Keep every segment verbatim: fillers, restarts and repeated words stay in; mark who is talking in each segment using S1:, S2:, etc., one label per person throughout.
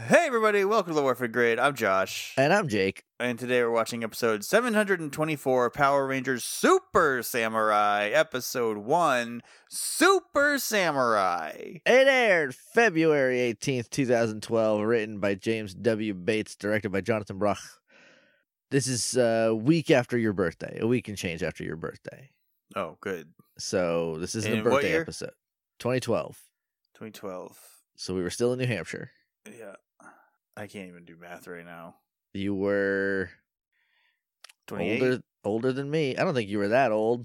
S1: Hey everybody, welcome to the Warfare Grid. I'm Josh.
S2: And I'm Jake.
S1: And today we're watching episode seven hundred twenty-four, Power Rangers Super Samurai, episode one, Super Samurai.
S2: It aired February eighteenth, twenty twelve, written by James W. Bates, directed by Jonathan Brock. This is a week after your birthday, a week and change after your birthday.
S1: Oh, good.
S2: So this is the
S1: In what
S2: birthday
S1: year?
S2: episode. twenty twelve.
S1: twenty twelve.
S2: So we were still in New Hampshire.
S1: Yeah. I can't even do math right now.
S2: You were
S1: twenty-eight?
S2: older older than me. I don't think you were that old.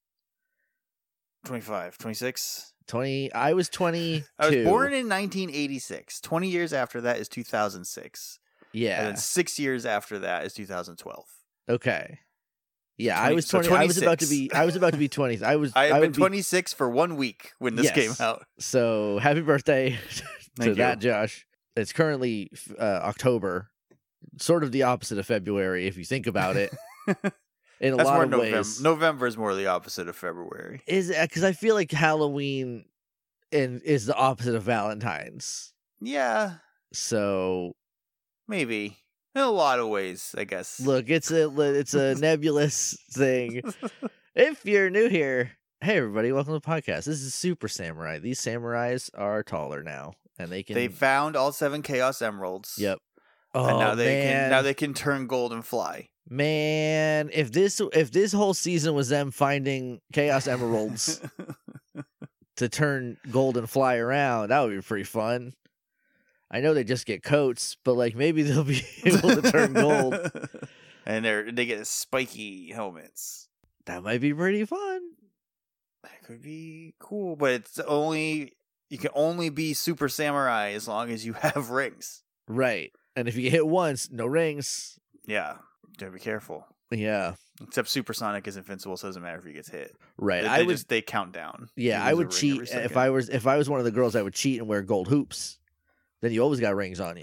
S1: twenty-five, twenty-six?
S2: twenty. I was twenty-two.
S1: I was born in nineteen eighty-six. twenty years after that is two thousand six.
S2: Yeah.
S1: And then six years after that is two thousand twelve.
S2: Okay. Yeah,
S1: twenty
S2: I was
S1: so
S2: twenty. I was about to
S1: twenty-six.
S2: be. I was about to be twenty. I was.
S1: I have
S2: I
S1: been
S2: would be-
S1: twenty-six for one week when this
S2: Yes.
S1: came out.
S2: So happy birthday to
S1: Thank
S2: that,
S1: you.
S2: Josh. It's currently uh, October, sort of the opposite of February if you think about it. In a
S1: That's
S2: lot
S1: more
S2: of
S1: November.
S2: ways,
S1: November is more the opposite of February.
S2: is because I feel like Halloween and is the opposite of Valentine's.
S1: Yeah,
S2: So
S1: maybe in a lot of ways, I guess.
S2: look, it's a it's a nebulous thing. If you're new here, hey everybody, welcome to the podcast. This is Super Samurai. These samurais are taller now, and they can.
S1: They found all seven Chaos Emeralds.
S2: Yep. Oh
S1: And now they
S2: man.
S1: can now they can turn gold and fly.
S2: Man, if this if this whole season was them finding Chaos Emeralds to turn gold and fly around, that would be pretty fun. I know they just get coats, but like maybe they'll be able to turn gold.
S1: And they they get spiky helmets.
S2: That might be pretty fun.
S1: That could be cool, but it's only you can only be Super Samurai as long as you have rings.
S2: Right. And if you get hit once, no rings.
S1: Yeah, gotta be careful.
S2: Yeah.
S1: Except Supersonic is invincible, so it doesn't matter if he gets hit.
S2: Right.
S1: They,
S2: I
S1: they
S2: would
S1: just they count down.
S2: Yeah,
S1: You
S2: I
S1: lose a
S2: would
S1: ring
S2: cheat
S1: every
S2: if
S1: second.
S2: I was if I was one of the girls, I would cheat and wear gold hoops. Then you always got rings on you.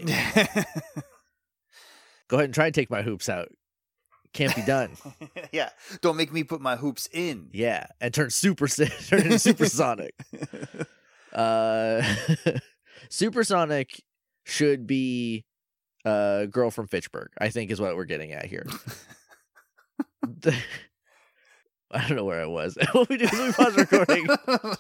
S2: Go ahead and try and take my hoops out. Can't be done.
S1: Yeah, don't make me put my hoops in.
S2: Yeah, and turn super turn into supersonic. Uh, supersonic should be a uh, girl from Fitchburg, I think, is what we're getting at here. The- I don't know where I was. What we do is we pause recording.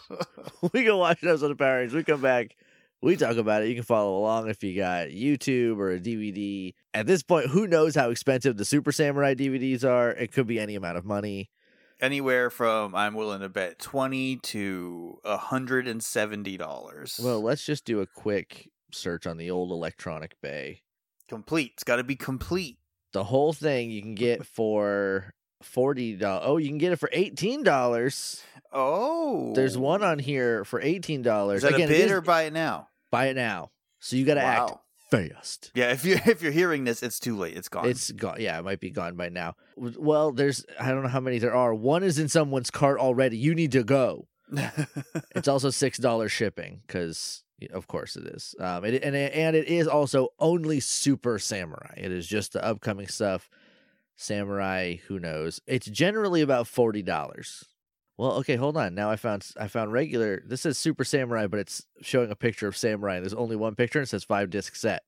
S2: We go watch an episode of Power Rangers. We come back. We talk about it. You can follow along if you got YouTube or a D V D. At this point, who knows how expensive the Super Samurai D V Ds are? It could be any amount of money.
S1: Anywhere from I'm willing to bet twenty to a hundred and seventy dollars.
S2: Well, let's just do a quick search on the old Electronic Bay.
S1: complete. It's got to be complete.
S2: The whole thing you can get for forty dollars. Oh, you can get it for eighteen dollars.
S1: Oh,
S2: There's one on here for eighteen dollars.
S1: Is that
S2: Again,
S1: a
S2: it
S1: bid
S2: is-
S1: or buy it now?
S2: buy it now. So you got to act
S1: Wow.
S2: fast.
S1: Yeah, if you if you're hearing this, it's too late. It's gone.
S2: It's gone. Yeah, it might be gone by now. Well, there's I don't know how many there are. One is in someone's cart already. You need to go. It's also six dollars shipping because, of course, it is. Um, it, and it, and it is also only Super Samurai. It is just the upcoming stuff. Samurai, who knows? It's generally about forty dollars. Well, okay, hold on. Now I found I found regular. This says Super Samurai, but it's showing a picture of Samurai. And there's only one picture, and it says five disc set.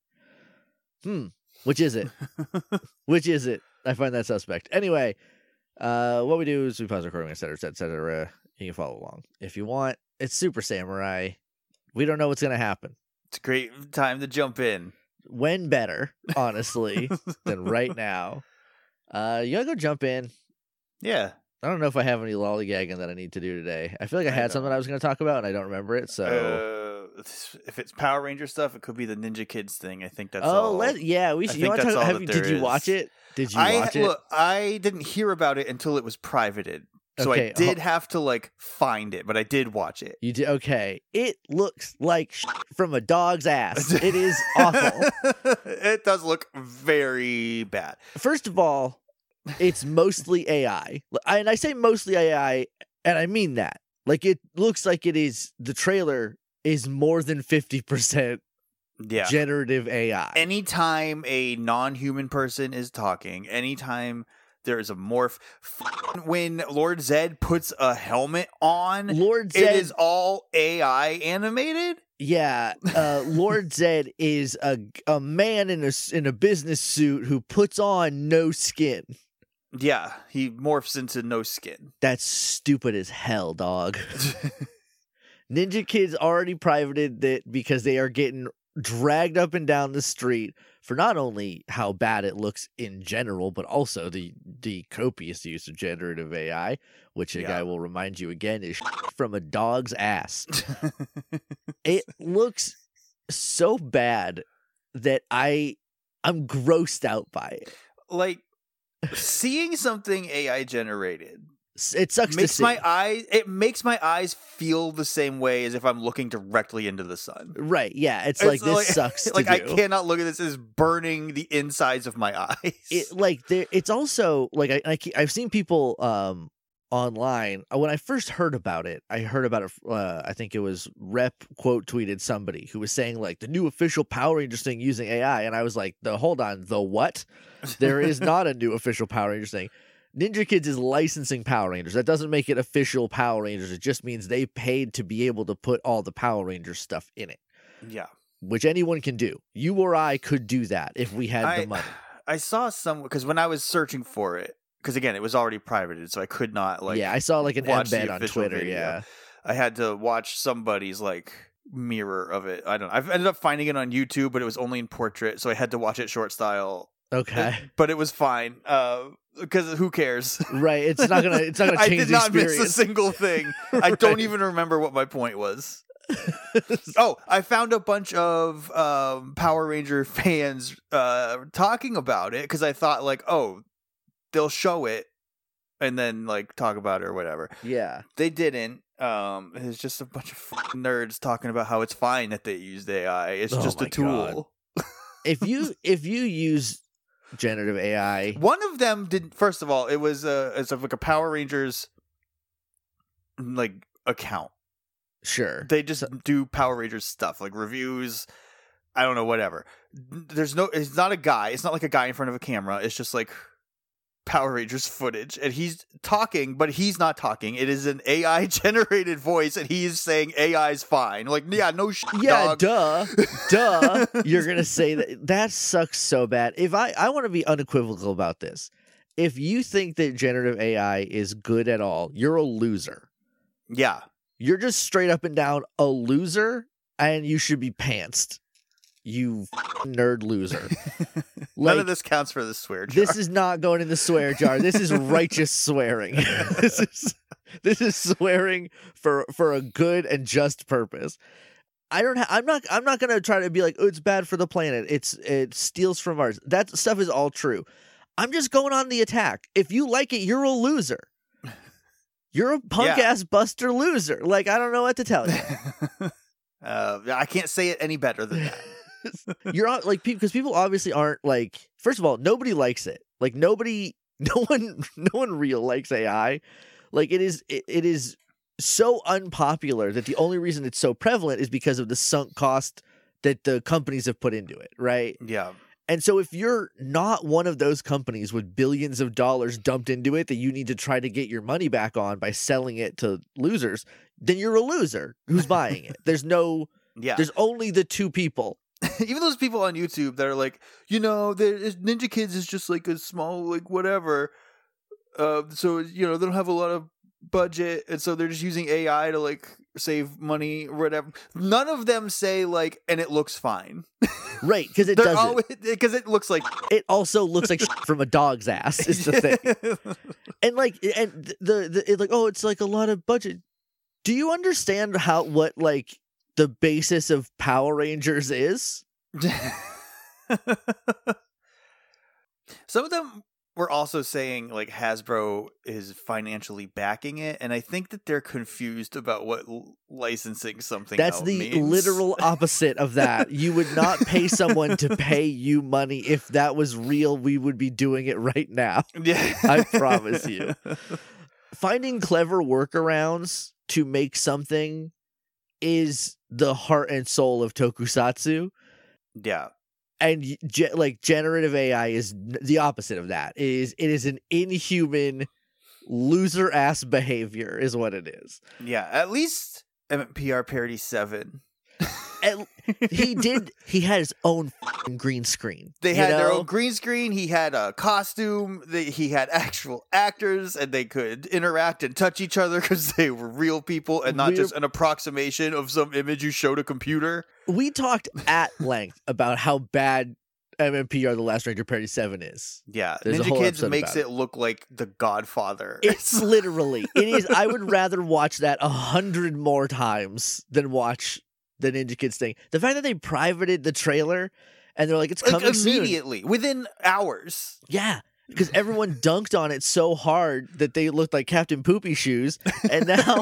S2: Hmm. Which is it? Which is it? I find that suspect. Anyway, uh, what we do is we pause recording, et cetera, et cetera. You can follow along if you want. It's Super Samurai. We don't know what's gonna happen.
S1: It's a great time to jump in.
S2: When better, honestly, than right now. Uh, you gotta go jump in.
S1: Yeah.
S2: I don't know if I have any lollygagging that I need to do today. I feel like I
S1: I
S2: had
S1: don't.
S2: something I was going to talk about, and I don't remember it. So,
S1: Uh, if it's Power Ranger stuff, it could be the Ninja Kids thing. I think that's
S2: oh,
S1: all.
S2: let yeah, we
S1: I
S2: should. You
S1: think
S2: want to
S1: that's
S2: talk?
S1: all
S2: Have
S1: that
S2: you, did
S1: there
S2: you watch
S1: is.
S2: it? Did you
S1: I
S2: watch it?
S1: look. I didn't hear about it until it was privated, so
S2: Okay,
S1: I did
S2: ho-
S1: have to like find it, but I did watch it.
S2: You did okay. It looks like shit from a dog's ass. It is awful.
S1: It does look very bad.
S2: First of all, it's mostly A I, and I say mostly A I, and I mean that. Like it looks like it is. The trailer is more than fifty percent
S1: Yeah.
S2: generative A I.
S1: Anytime a non-human person is talking, anytime there is a morph, f- when Lord Zed puts a helmet on,
S2: Lord
S1: it
S2: Zed
S1: is all A I animated.
S2: Yeah, uh, Lord Zed is a a man in a in a business suit who puts on no skin.
S1: Yeah, he morphs into no skin.
S2: That's stupid as hell, dog. Ninja Kid's already privated that because they are getting dragged up and down the street for not only how bad it looks in general, but also the the copious use of generative A I, which a
S1: Yeah.
S2: guy will remind you again is from a dog's ass. It looks so bad that I I'm grossed out by it.
S1: Like, seeing something A I generated
S2: S- It sucks to
S1: makes
S2: see.
S1: my eyes it makes my eyes feel the same way as if I'm looking directly into the sun.
S2: Right? Yeah, it's,
S1: It's
S2: like this
S1: like-
S2: sucks. To
S1: Like, I
S2: do.
S1: cannot look at this as burning the insides of my eyes.
S2: It like there. It's also like I, I ke- I've seen people um online uh, when I first heard about it. I heard about it. Uh, I think it was Rep quote tweeted somebody who was saying like the new official Power Rangers thing using A I, and I was like, the hold on, the what? There is not a new official Power Rangers thing. Ninja Kids is licensing Power Rangers. That doesn't make it official Power Rangers. It just means they paid to be able to put all the Power Rangers stuff in it,
S1: Yeah.
S2: which anyone can do. You or I could do that if we had
S1: I,
S2: the money.
S1: I saw some because when I was searching for it, because again, it was already privated, so I could not like.
S2: yeah, I saw like an
S1: watch the
S2: embed on
S1: official
S2: Twitter.
S1: video.
S2: Yeah.
S1: I had to watch somebody's like mirror of it. I don't know. I've ended up finding it on YouTube, but it was only in portrait, so I had to watch it short style.
S2: Okay.
S1: But it was fine. Uh, because who cares?
S2: Right. It's not gonna. It's not gonna
S1: I
S2: change
S1: did
S2: the
S1: not
S2: experience.
S1: miss a single thing. I don't even remember what my point was. Oh, I found a bunch of um, Power Ranger fans uh, talking about it because I thought like, oh, they'll show it and then like talk about it or whatever.
S2: Yeah.
S1: They didn't. Um, it's just a bunch of fucking nerds talking about how it's fine that they used A I. It's
S2: Oh
S1: just a
S2: my
S1: tool.
S2: God. If you if you use generative A I,
S1: One of them did. First of all, it was a it's like a Power Rangers like account.
S2: sure.
S1: They just do Power Rangers stuff like reviews. I don't know, whatever. There's no. It's not a guy. It's not like a guy in front of a camera. It's just like Power Rangers footage, and he's talking, but he's not talking. It is an A I generated voice, and he's saying A I's fine. Like, yeah, no shit,
S2: Yeah,
S1: dog.
S2: duh, duh. You're gonna say that. That sucks so bad. If I, I want to be unequivocal about this. If you think that generative A I is good at all, you're a loser.
S1: Yeah,
S2: You're just straight up and down a loser, and you should be pantsed. You f***ing nerd loser.
S1: none
S2: Like,
S1: of this counts for the swear jar.
S2: this is not going in the swear jar. This is righteous swearing. this is this is swearing for for a good and just purpose. I don't. Ha- I'm not. I'm not gonna try to be like, oh, it's bad for the planet. It's it steals from ours. That stuff is all true. I'm just going on the attack. If you like it, you're a loser. You're a punk
S1: Yeah.
S2: ass buster loser. Like, I don't know what to tell you.
S1: uh, I can't say it any better than that.
S2: You're on, like, because people obviously aren't like. First of all, nobody likes it. Like, nobody, no one, no one real likes A I. Like, it is, it, it is so unpopular that the only reason it's so prevalent is because of the sunk cost that the companies have put into it, right?
S1: Yeah.
S2: And so if you're not one of those companies with billions of dollars dumped into it that you need to try to get your money back on by selling it to losers, then you're a loser who's buying it. There's no,
S1: Yeah.
S2: there's only the two people.
S1: Even those people on YouTube that are like, you know, there is- Ninja Kids is just like a small, like whatever. Uh, so you know they don't have a lot of budget, and so they're just using A I to like save money or whatever. None of them say like, and it looks fine.
S2: Right, because it
S1: They're
S2: doesn't.
S1: always because it looks like
S2: It also looks like shit from a dog's ass. Is the thing. And like, and the the it like, oh, it's like a lot of budget. Do you understand how what like the basis of Power Rangers is?
S1: Some of them were also saying like Hasbro is financially backing it, and I think that they're confused about what l- licensing something.
S2: That's
S1: out
S2: the
S1: means.
S2: literal opposite of that. You would not pay someone to pay you money. If that was real, we would be doing it right now.
S1: Yeah,
S2: I promise you. Finding clever workarounds to make something is the heart and soul of tokusatsu.
S1: Yeah.
S2: And ge- like generative A I is n- the opposite of that. It is it is an inhuman loser ass behavior is what it is.
S1: Yeah, at least M P R Parity seven
S2: And he did. He had his own f***ing green screen.
S1: They
S2: you
S1: had their
S2: know?
S1: own green screen. He had a costume. They, he had actual actors, and they could interact and touch each other because they were real people and not
S2: We're-
S1: just an approximation of some image you showed a computer.
S2: We talked at length about how bad M M P R The Last Ranger Party seven is.
S1: Yeah,
S2: There's a
S1: Ninja
S2: whole
S1: Kids
S2: episode
S1: makes
S2: about
S1: it look like The Godfather.
S2: It's literally it is. I would rather watch that a hundred more times than watch the Ninja Kids thing. The fact that they privated the trailer and they're like, it's
S1: like
S2: coming soon.
S1: immediately, within hours.
S2: Yeah, because everyone dunked on it so hard that they looked like Captain Poopy Shoes, and now,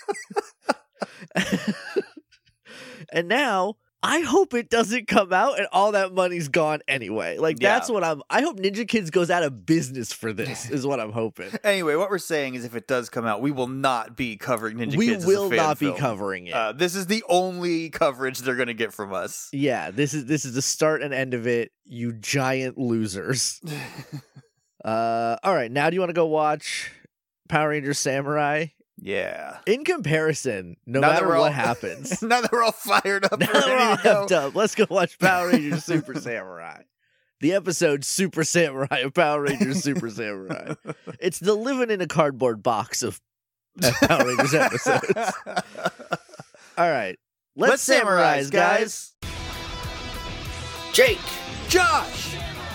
S2: and now. I hope it doesn't come out and all that money's gone anyway. Like, that's
S1: Yeah.
S2: what I'm... I hope Ninja Kids goes out of business for this, is what I'm hoping.
S1: Anyway, what we're saying is if it does come out, we will not be covering Ninja
S2: We
S1: Kids
S2: will
S1: as a fan
S2: not
S1: film.
S2: be covering it.
S1: Uh, this is the only coverage they're going to get from us.
S2: Yeah, this is this is the start and end of it, you giant losers. uh, all right, now do you want to go watch Power Rangers Samurai?
S1: Yeah.
S2: In comparison, no
S1: Now that
S2: matter
S1: we're
S2: what
S1: all-
S2: happens,
S1: Now that we're all fired up,
S2: now
S1: and
S2: that we're all
S1: ready to go.
S2: hyped up, let's go watch Power Rangers Super Samurai. The episode Super Samurai of Power Rangers Super Samurai. It's the living in a cardboard box of Power Rangers episodes. All right, let's,
S1: Let's
S2: samurais,
S1: samurais,
S2: guys.
S1: guys.
S2: Jake.
S1: Josh!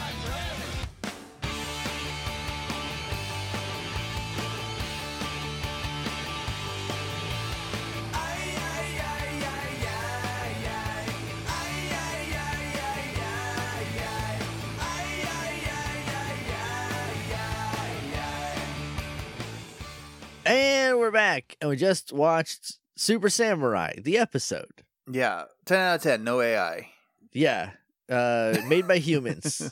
S2: And we're back, and we just watched Super Samurai, the episode.
S1: Yeah, ten out of ten, no A I.
S2: Yeah, uh, made by humans.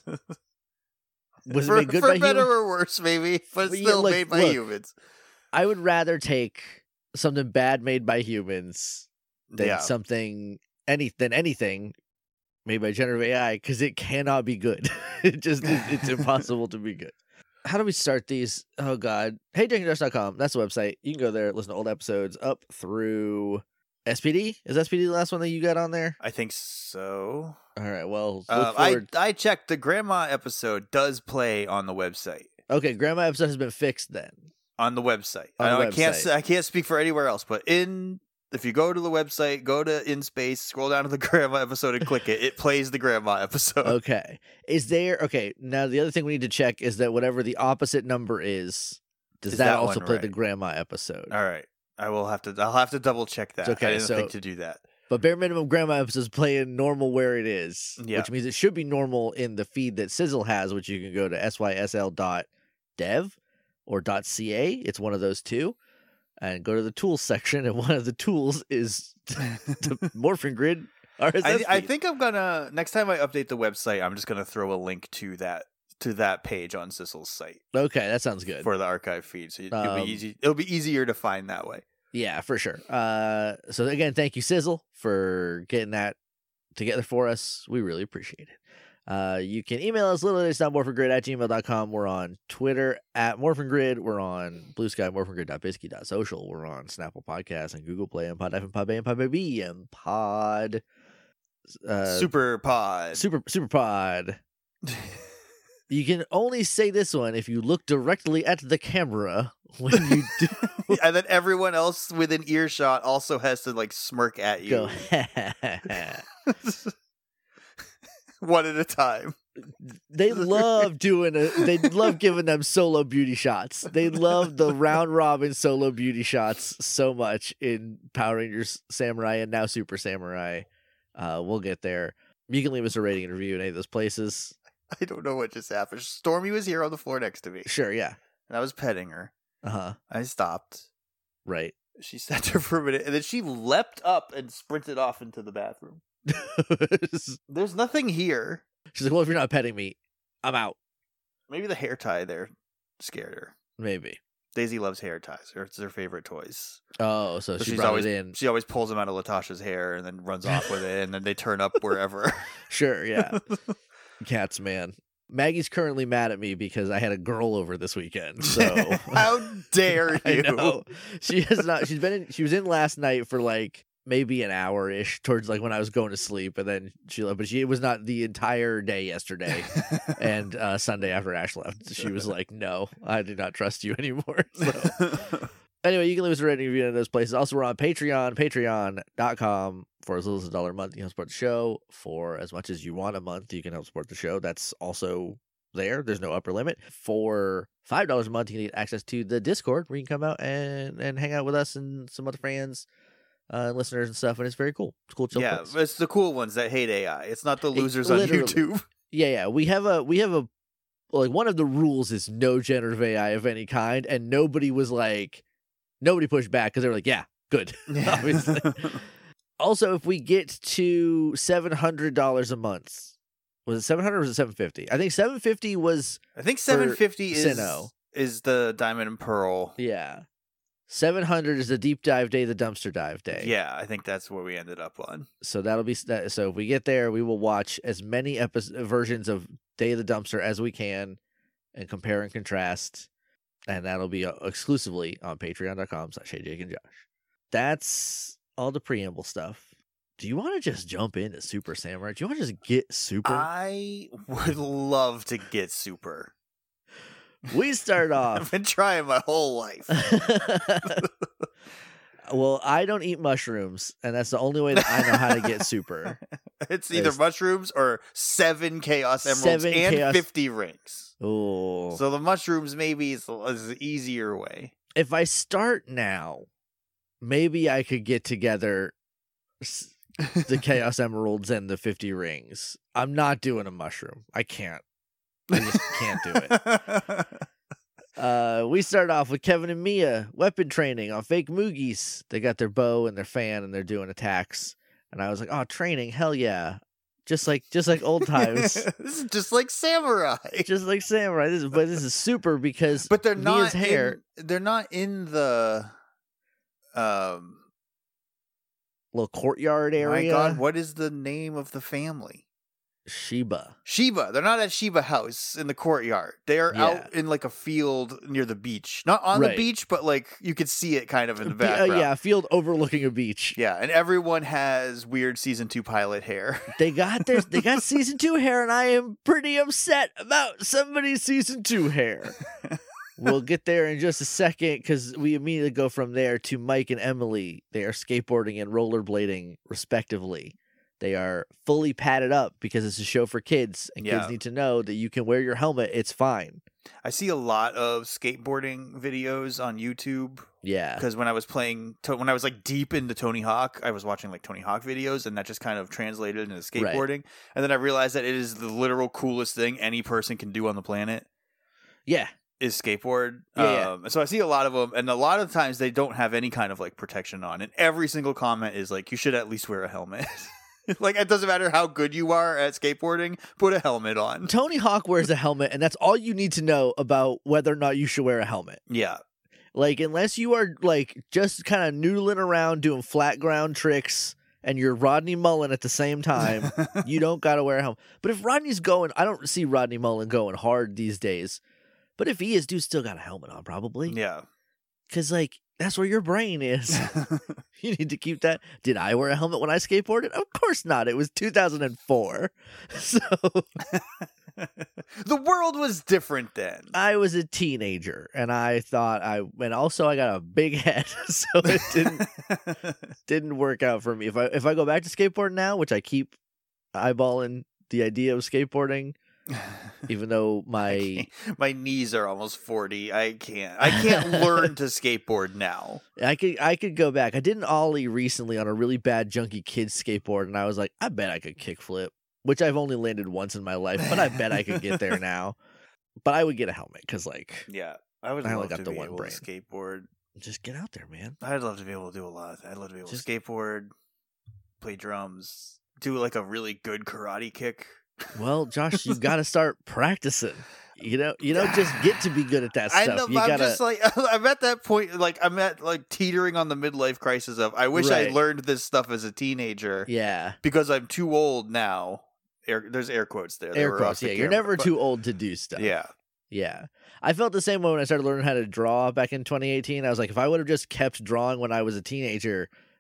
S2: Was
S1: for
S2: it made good
S1: for
S2: by
S1: better
S2: humans?
S1: or worse, maybe, but
S2: Yeah,
S1: still
S2: look,
S1: made by
S2: look.
S1: humans.
S2: I would rather take something bad made by humans than
S1: Yeah.
S2: something any than anything made by generative A I, because it cannot be good. It just it, it's impossible to be good. How do we start these? Oh God. Hey Drinking Josh dot com. That's the website. You can go there, listen to old episodes up through S P D. Is S P D the last one that you got on there?
S1: I think so.
S2: All right. Well, look
S1: Uh, I
S2: forward.
S1: I checked. The grandma episode does play on the website.
S2: Okay, grandma episode has been fixed then.
S1: On the website.
S2: On
S1: I, know
S2: the
S1: I can't.
S2: website.
S1: say- I can't speak for anywhere else. But in if you go to the website, go to In Space, scroll down to the grandma episode, and click it. It plays the grandma episode.
S2: Okay. Is there okay, now the other thing we need to check is that whatever the opposite number is, does
S1: Is
S2: that,
S1: that
S2: also
S1: one
S2: play
S1: right?
S2: the grandma episode?
S1: All right. I will have to. I'll have to double check that.
S2: It's okay,
S1: I didn't
S2: so-
S1: think to do that.
S2: But bare minimum grandma episodes playing normal where it is.
S1: Yeah.
S2: Which means it should be normal in the feed that Sizzle has, which you can go to S Y S L dot dev or .ca. It's one of those two. And go to the tools section, and one of the tools is the Morphin Grid R S S
S1: I, I
S2: feed.
S1: think I'm gonna next time I update the website, I'm just gonna throw a link to that to that page on Sissel's site
S2: Okay, that sounds good.
S1: for the archive feed. So it, will
S2: Um,
S1: be easy. It'll be easier to find that way.
S2: Yeah, for sure. Uh, so again, thank you, Sizzle, for getting that together for us. We really appreciate it. Uh, you can email us littledays.morphingrid at gmail dot com. We're on Twitter at morphingrid. We're on Blue Sky, morphingrid.bisky.social. We're on Snapple Podcasts and Google Play and Pod F and Pod Bay and Pod Baby and Pod uh,
S1: Super Pod.
S2: Super Super Pod. You can only say this one if you look directly at the camera when you do
S1: And then everyone else within earshot also has to like smirk at you
S2: go.
S1: one at a time.
S2: They love doing a. They love giving them solo beauty shots. They love the round robin solo beauty shots so much in Power Rangers Samurai and now Super Samurai. Uh, we'll get there. You can leave us a rating and review in any of those places.
S1: I don't know what just happened. Stormy was here on the floor next to me,
S2: Sure, yeah.
S1: and I was petting her.
S2: Uh huh.
S1: I stopped.
S2: Right.
S1: She sat there for a minute, and then she leapt up and sprinted off into the bathroom.
S2: She's
S1: There's nothing here.
S2: like, well, if you're not petting me, I'm out.
S1: Maybe the hair tie there scared her.
S2: Maybe.
S1: Daisy loves hair ties. Or it's their favorite toys.
S2: Oh, so,
S1: So
S2: she
S1: she's
S2: brought
S1: always
S2: it in.
S1: she always pulls them out of Latasha's hair and then runs off with it, and then they turn up wherever.
S2: Sure, yeah. Cats, man. Maggie's currently mad at me because I had a girl over this weekend. So
S1: How dare
S2: I
S1: you?
S2: know she has not. She's been in. She was in last night for like maybe an hour ish towards like when I was going to sleep, and then she left. But she it was not the entire day yesterday and uh, Sunday after Ash left. She was like, "No, I do not trust you anymore." So. Anyway, you can leave us a rating review in those places. Also, we're on Patreon, patreon.com. For as little as a dollar a month, you can help support the show. For as much as you want a month, you can help support the show. That's also there. There's no upper limit. For five dollars a month, you can get access to the Discord where you can come out and, and hang out with us and some other fans uh, and listeners and stuff. And it's very cool. It's cool. Chill
S1: yeah,
S2: place.
S1: It's the cool ones that hate A I. It's not the losers
S2: it,
S1: on
S2: literally.
S1: YouTube.
S2: Yeah, yeah. We have a, we have a, like one of the rules is no generative A I of any kind. And nobody was like, nobody pushed back because they were like, yeah, good. Obviously. Also, if we get to seven hundred dollars a month, was it seven hundred dollars or was it seven hundred fifty dollars? I think seven hundred fifty dollars was
S1: I think seven hundred fifty dollars is,
S2: Sinnoh.
S1: is the Diamond and Pearl.
S2: Yeah. seven hundred dollars is the deep dive day, the dumpster dive day.
S1: Yeah, I think that's what we ended up on.
S2: So that'll be so if we get there, we will watch as many episodes versions of Day of the Dumpster as we can and compare and contrast. And that'll be exclusively on patreon.com slash hey Jake and Josh. That's all the preamble stuff. Do you want to just jump into Super Samurai? Do you want to just get super?
S1: I would love to get super.
S2: We start off.
S1: I've been trying my whole life.
S2: Well, I don't eat mushrooms, and that's the only way that I know how to get super.
S1: It's either
S2: There's
S1: mushrooms or seven Chaos Emeralds
S2: seven
S1: and
S2: chaos...
S1: fifty rings.
S2: Oh,
S1: So the mushrooms maybe is, is the easier way.
S2: If I start now, maybe I could get together the Chaos Emeralds and the fifty rings. I'm not doing a mushroom. I can't. I just can't do it. Uh, we start off with Kevin and Mia weapon training on fake Moogies. They got their bow and their fan and they're doing attacks. And I was like, oh, training, hell yeah. Just like just like old times.
S1: This is just like Samurai.
S2: Just like Samurai. This is but this is super because
S1: But they're
S2: Mia's
S1: not
S2: hair.
S1: in, they're not in the um
S2: little courtyard area.
S1: My God, what is the name of the family?
S2: Shiba.
S1: Shiba. They're not at Shiba House in the courtyard. They are
S2: Yeah.
S1: out in like a field near the beach. Not on
S2: Right.
S1: the beach, but like you could see it kind of in the
S2: Be- uh,
S1: background.
S2: yeah, a field overlooking a beach.
S1: Yeah, and everyone has weird season two pilot hair.
S2: They got their they got season two hair, and I am pretty upset about somebody's season two hair. We'll get there in just a second because we immediately go from there to Mike and Emily. They are skateboarding and rollerblading, respectively. They are fully padded up because it's a show for kids, and
S1: Yeah.
S2: kids need to know that you can wear your helmet. It's fine.
S1: I see a lot of skateboarding videos on YouTube
S2: Yeah.
S1: because when I was playing, to- when I was like deep into Tony Hawk, I was watching like Tony Hawk videos, and that just kind of translated into skateboarding. And then I realized that it is the literal coolest thing any person can do on the planet.
S2: Yeah.
S1: Is skateboard.
S2: Yeah, yeah.
S1: Um, so I see a lot of them, and a lot of times they don't have any kind of like protection on. And every single comment is like, you should at least wear a helmet. Like, it doesn't matter how good you are at skateboarding, put a helmet on.
S2: Tony Hawk wears a helmet, and that's all you need to know about whether or not you should wear a helmet.
S1: Yeah.
S2: Like, unless you are, like, just kind of noodling around doing flat ground tricks and you're Rodney Mullen at the same time, you don't got to wear a helmet. But if Rodney's going, I don't see Rodney Mullen going hard these days. But if he is, dude still got a helmet on, probably.
S1: Yeah.
S2: Because, like, that's where your brain is. You need to keep that. Did I wear a helmet when I skateboarded? Of course not. It was two thousand four. So
S1: the world was different then.
S2: I was a teenager, and I thought I, and also I got a big head, so it didn't didn't work out for me. If I if I go back to skateboarding now, which I keep eyeballing the idea of skateboarding, even though my
S1: my knees are almost forty, I can't. I can't learn to skateboard now.
S2: I could I could go back. I did an ollie recently on a really bad junky kid's skateboard, and I was like, I bet I could kickflip, which I've only landed once in my life, but I bet I could get there now. But I would get a helmet because, like,
S1: Yeah, I would
S2: I only
S1: love
S2: got
S1: to
S2: the
S1: be
S2: one
S1: able
S2: brain.
S1: to skateboard.
S2: just get out there, man.
S1: I'd love to be able to do a lot. I'd love to be able
S2: Just-
S1: to skateboard, play drums, do like a really good karate kick.
S2: Well, Josh, you got to start practicing. You know, you don't just get to be good at that
S1: I
S2: stuff.
S1: know,
S2: You
S1: but I'm
S2: gotta.
S1: just like I'm at that point. Like I'm at like teetering on the midlife crisis of I wish
S2: Right.
S1: I learned this stuff as a teenager
S2: Yeah,
S1: because I'm too old now. Air, there's air quotes there. They
S2: air
S1: were
S2: quotes.
S1: off the
S2: Yeah, you're
S1: camera,
S2: never
S1: but-
S2: too old to do stuff.
S1: Yeah,
S2: Yeah. I felt the same way when I started learning how to draw back in twenty eighteen. I was like, if I would have just kept drawing when I was a teenager,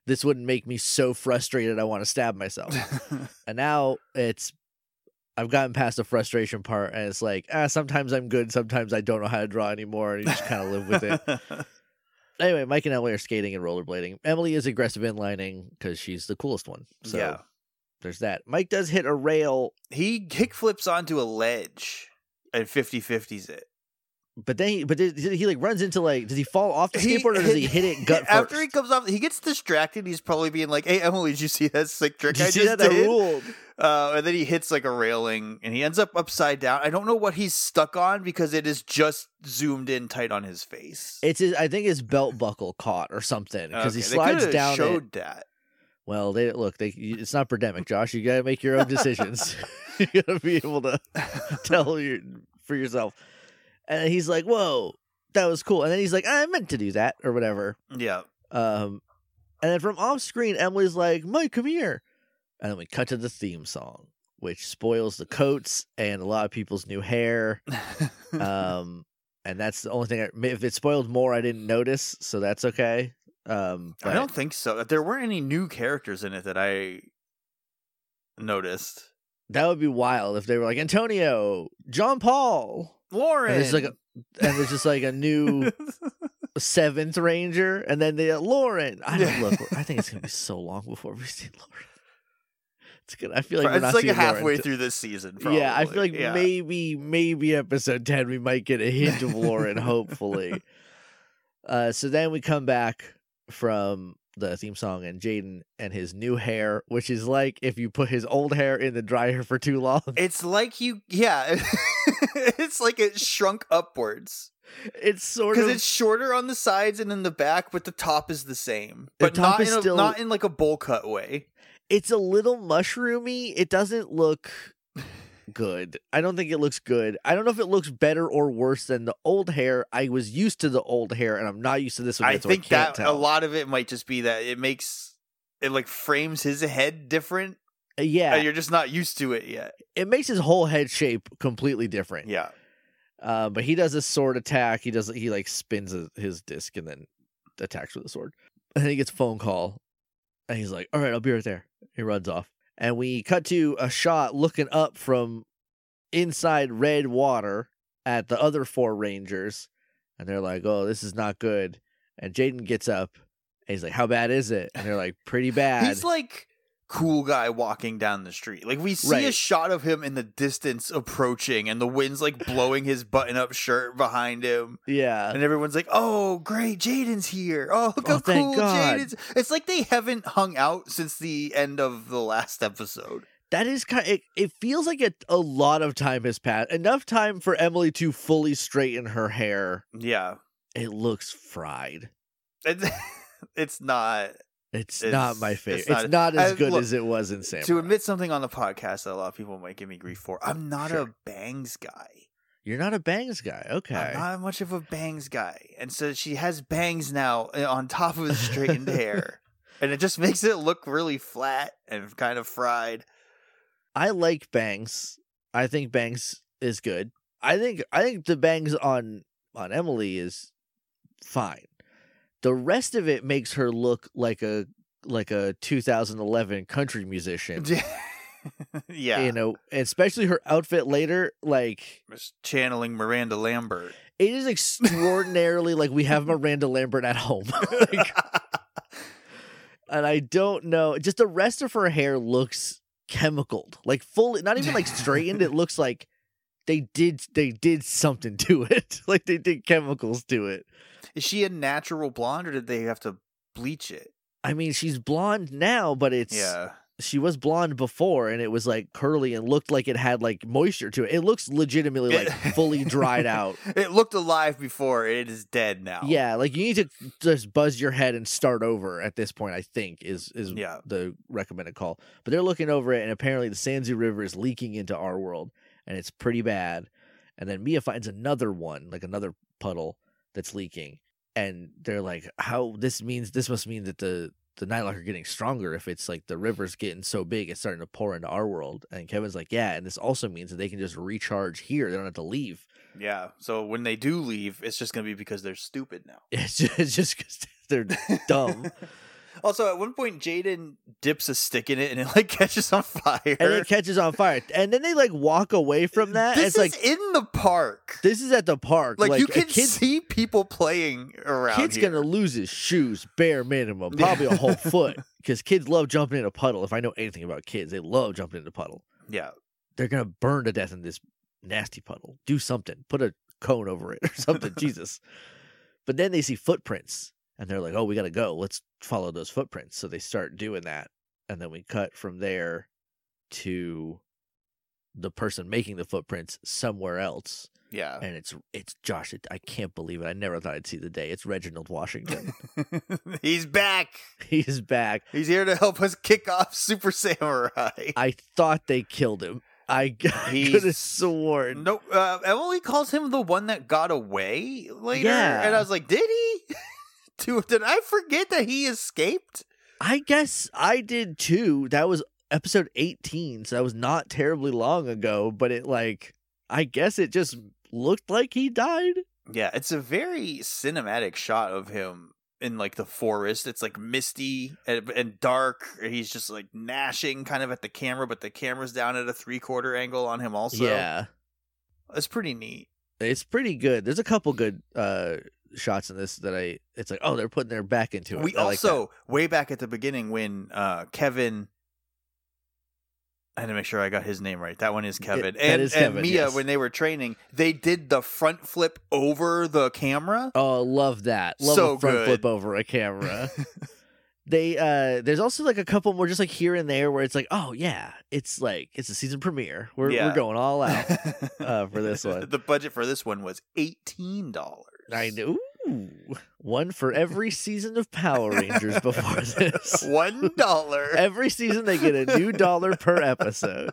S2: this wouldn't make me so frustrated I want to stab myself. And now it's I've gotten past the frustration part, and it's like, ah, sometimes I'm good, sometimes I don't know how to draw anymore, and you just kind of live with it. Anyway, Mike and Emily are skating and rollerblading. Emily is aggressive inlining because she's the coolest one. So
S1: yeah.
S2: there's that. Mike does hit a rail.
S1: He kick flips onto a ledge and fifty-fifties it.
S2: But then, he, but did, did he like runs into like? Does he fall off the
S1: He-
S2: skateboard or does he hit it gut
S1: After
S2: first?
S1: he comes off, he gets distracted. He's probably being like, "Hey, Emily, did you see that sick trick
S2: Did you
S1: I
S2: see
S1: just
S2: that? That
S1: did?"
S2: ruled.
S1: Uh, and then he hits like a railing, and he ends up upside down. I don't know what he's stuck on because it is just zoomed in tight on his face.
S2: It's his, I think his belt buckle caught or something because he
S1: Okay, they
S2: slides
S1: coulda
S2: down. It.
S1: Showed that.
S2: Well, they look. They it's not pandemic, Josh. You gotta make your own decisions. You gotta be able to tell your for yourself. And he's like, "Whoa, that was cool." And then he's like, "I meant to do that" or whatever.
S1: Yeah.
S2: Um, and then from off screen, Emily's like, "Mike, come here." And then we cut to the theme song, which spoils the coats and a lot of people's new hair. Um, and that's the only thing. I, if it spoiled more, I didn't notice, so that's okay. Um, but
S1: I don't think so. There weren't any new characters in it that I noticed.
S2: that would be wild if they were like Antonio, John Paul,
S1: Lauren.
S2: and there's like a, and there's just like a new seventh ranger, and then they Lauren. I don't look. I think it's gonna be so long before we see Lauren. It's gonna. I feel like we're
S1: it's
S2: not
S1: like
S2: seeing
S1: halfway
S2: Lauren.
S1: through this season. Probably.
S2: Yeah, I feel like
S1: Yeah.
S2: maybe maybe episode ten we might get a hint of Lauren. Hopefully. Uh, so then we come back from the theme song and Jaden and his new hair, which is like if you put his old hair in the dryer for too long.
S1: It's like you, yeah. It's like it shrunk upwards
S2: It's sort
S1: because
S2: of
S1: it's shorter on the sides and in the back, but the top is the same.
S2: The
S1: But
S2: top
S1: not
S2: is
S1: in a,
S2: still-
S1: not in like a bowl cut way.
S2: it's a little mushroomy. It doesn't look good. I don't think it looks good. I don't know if it looks better or worse than the old hair. I was used to the old hair, and I'm not used to this one.
S1: I
S2: yet, so
S1: think
S2: I can't
S1: that
S2: tell.
S1: a lot of it might just be that it makes it like frames his head different.
S2: Uh, yeah,
S1: And you're just not used to it yet.
S2: it makes his whole head shape completely different.
S1: Yeah.
S2: Uh, but he does a sword attack. He does he like spins his, his disc and then attacks with a sword. And then he gets a phone call, and he's like, "All right, I'll be right there." He runs off, and we cut to a shot looking up from inside red water at the other four rangers, and they're like, "Oh, this is not good." And Jaden gets up, and he's like, "How bad is it?" And they're like, "Pretty bad."
S1: He's like cool guy walking down the street. Like we see a
S2: Right.
S1: shot of him in the distance approaching, and the wind's like blowing his button-up shirt behind him,
S2: yeah.
S1: and everyone's like, "Oh, great, Jaden's here! Oh, look
S2: Oh,
S1: how
S2: thank
S1: cool
S2: God.
S1: Jaden's!" It's like they haven't hung out since the end of the last episode.
S2: That is kind. It, it feels like a, a lot of time has passed. Enough time for Emily to fully straighten her hair.
S1: Yeah,
S2: It looks fried.
S1: it's, it's not.
S2: It's,
S1: It's-
S2: not my
S1: it's
S2: favorite.
S1: not-
S2: It's not as
S1: I-
S2: good
S1: look,
S2: as it was in Samurai.
S1: To admit something on the podcast that a lot of people might give me grief for, I'm not a
S2: Sure.
S1: bangs guy.
S2: You're not a bangs guy. Okay.
S1: I'm not much of a bangs guy. And so she has bangs now uh, on top of the straightened hair. And it just makes it look really flat and kind of fried.
S2: I like bangs. I think bangs is good. I think I think the bangs on on Emily is fine. The rest of it makes her look like a like a two thousand eleven country musician.
S1: Yeah.
S2: You know, especially her outfit later, like
S1: Just channeling Miranda Lambert.
S2: it is extraordinarily like we have Miranda Lambert at home. Like, and I don't know, just the rest of her hair looks chemicaled, like fully, not even like straightened. It looks like they did they did something to it, like they did chemicals to it.
S1: Is she a natural blonde or did they have to bleach it?
S2: I mean, she's blonde now, but it's
S1: Yeah.
S2: she was blonde before, and it was like curly and looked like it had like moisture to it. It looks legitimately like fully dried out.
S1: It looked alive before. It is dead now.
S2: Yeah, like you need to just buzz your head and start over at this point, I think is is
S1: Yeah.
S2: the recommended call. But they're looking over it, and apparently the Sanzu River is leaking into our world, and it's pretty bad. And then Mia finds another one, like another puddle that's leaking. And they're like, how this means this must mean that the the Nightlock are getting stronger if it's like the river's getting so big it's starting to pour into our world. And Kevin's like, yeah, and this also means that they can just recharge here. They don't have to leave.
S1: Yeah. So when they do leave, it's just going to be because they're stupid now.
S2: It's just, it's just 'cause they're dumb.
S1: Also, at one point, Jaden dips a stick in it and it like catches on fire.
S2: And it catches on fire. And then they like walk away from that.
S1: This
S2: it's
S1: is
S2: like
S1: in the park.
S2: this is at the park.
S1: Like,
S2: Like
S1: you
S2: a
S1: can
S2: kid,
S1: see people playing around
S2: kid's
S1: here.
S2: gonna lose his shoes, bare minimum, probably a whole foot. Because kids love jumping in a puddle. If I know anything about kids, they love jumping in a puddle.
S1: Yeah.
S2: They're gonna burn to death in this nasty puddle. Do something. Put a cone over it or something. Jesus. But then they see footprints and they're like, oh, we gotta go. Let's follow those footprints. So they start doing that. And then we cut from there to the person making the footprints somewhere else.
S1: Yeah.
S2: And it's it's Josh, it, I can't believe it. I never thought I'd see the day. It's Reginald Washington.
S1: He's back.
S2: He's back.
S1: He's here to help us kick off Super Samurai.
S2: I thought they killed him. I, I
S1: He's-
S2: could have sworn.
S1: No, uh, Emily calls him the one that got away later,
S2: Yeah.
S1: and I was like, "Did he? Dude, did I forget that he escaped?"
S2: I guess I did too. That was episode eighteen, so that was not terribly long ago, but it like I guess it just looked like he died.
S1: Yeah, it's a very cinematic shot of him in like the forest. It's like misty and, and dark. He's just like gnashing kind of at the camera, but the camera's down at a three quarter angle on him also.
S2: Yeah.
S1: It's pretty neat.
S2: It's pretty good. There's a couple good uh shots in this that I it's like, oh, they're putting their back into it.
S1: We
S2: I like
S1: also, way back at the beginning when uh, Kevin, I had to make sure I got his name right. That one is Kevin.
S2: that
S1: and
S2: is
S1: and
S2: Kevin,
S1: Mia,
S2: yes.
S1: when they were training, they did the front flip over the camera.
S2: that. Oh, love that. Love
S1: So
S2: a front
S1: good.
S2: flip over a camera. They uh there's also like a couple more just like here and there where it's like, oh yeah, it's like it's a season premiere. We're
S1: Yeah.
S2: we're going all out uh, for this one.
S1: The budget for this one was eighteen dollars.
S2: I know. Ooh, one for every season of Power Rangers before this.
S1: One dollar.
S2: Every season they get a new dollar per episode.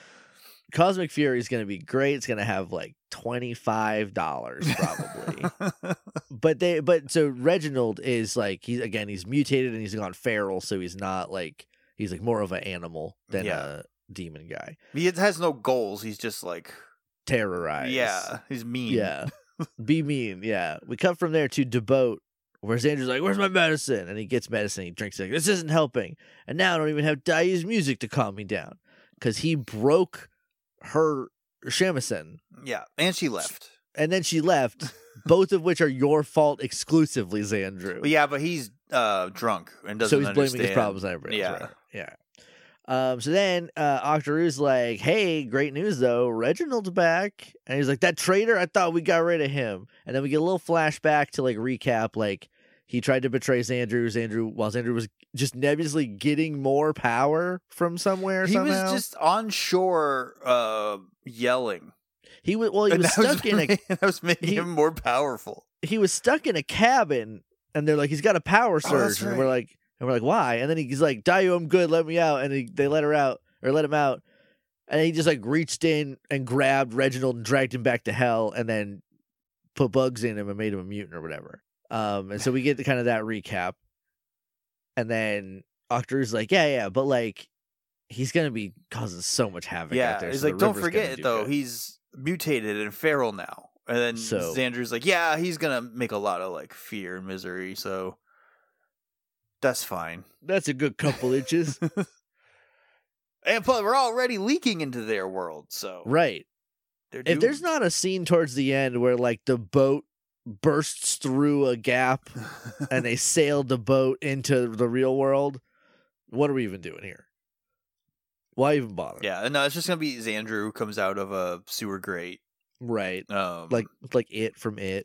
S2: Cosmic Fury is going to be great. It's going to have like twenty-five dollars probably. but they but so Reginald is like he's again he's mutated and he's gone feral, so he's not like he's like more of an animal than
S1: Yeah.
S2: a demon guy.
S1: He has no goals. He's just like,
S2: Terrorize.
S1: yeah, he's mean.
S2: Yeah. Be mean. Yeah. We cut from there to Debote, where Xander's like, where's my medicine? And he gets medicine. He drinks it. Like, this isn't helping. And now I don't even have Dai's music to calm me down because he broke her shamisen.
S1: Yeah, and she left.
S2: And then she left, both of which are your fault exclusively, Xandru.
S1: But yeah, but he's uh, drunk and doesn't
S2: so he's blaming his
S1: understand.
S2: problems on everybody
S1: Yeah.
S2: else. Right. Yeah. Um, so then uh, Octoroo's like, hey, great news, though. Reginald's back. And he's like, that traitor? I thought we got rid of him. And then we get a little flashback to, like, recap, like, he tried to betray Xandru. Xandru, while Xandru was just nebulously getting more power from somewhere
S1: He
S2: somehow.
S1: was just on shore uh, yelling.
S2: He was, well, he
S1: And
S2: was
S1: that
S2: stuck in a,
S1: that was making
S2: he-
S1: him more powerful.
S2: he was stuck in a cabin, and they're like, he's got a power surge.
S1: Oh, that's
S2: And we're
S1: right.
S2: like, and we're like, why? And then he's like, Dayu, I'm good. Let me out. And he, they let her out or let him out. And he just like reached in and grabbed Reginald and dragged him back to hell, and then put bugs in him and made him a mutant or whatever. Um, and so we get the kind of that recap. And then Octor's like, yeah, yeah, but like, he's gonna be causing so much havoc out
S1: Yeah,
S2: there.
S1: he's
S2: so the
S1: like, don't
S2: river's gonna
S1: forget
S2: do
S1: though,
S2: good."
S1: he's mutated and feral now. And then
S2: So-
S1: Xandru's like, yeah, he's gonna make a lot of like fear and misery, so that's fine.
S2: That's a good couple inches,
S1: And plus, we're already leaking into their world, so
S2: right?
S1: they're
S2: If there's
S1: doomed.
S2: not a scene towards the end where like the boat bursts through a gap and they sail the boat into the real world, what are we even doing here? Why even bother?
S1: yeah, no, it's just gonna be Xandru who comes out of a sewer grate,
S2: Right.
S1: um,
S2: Like like it from it.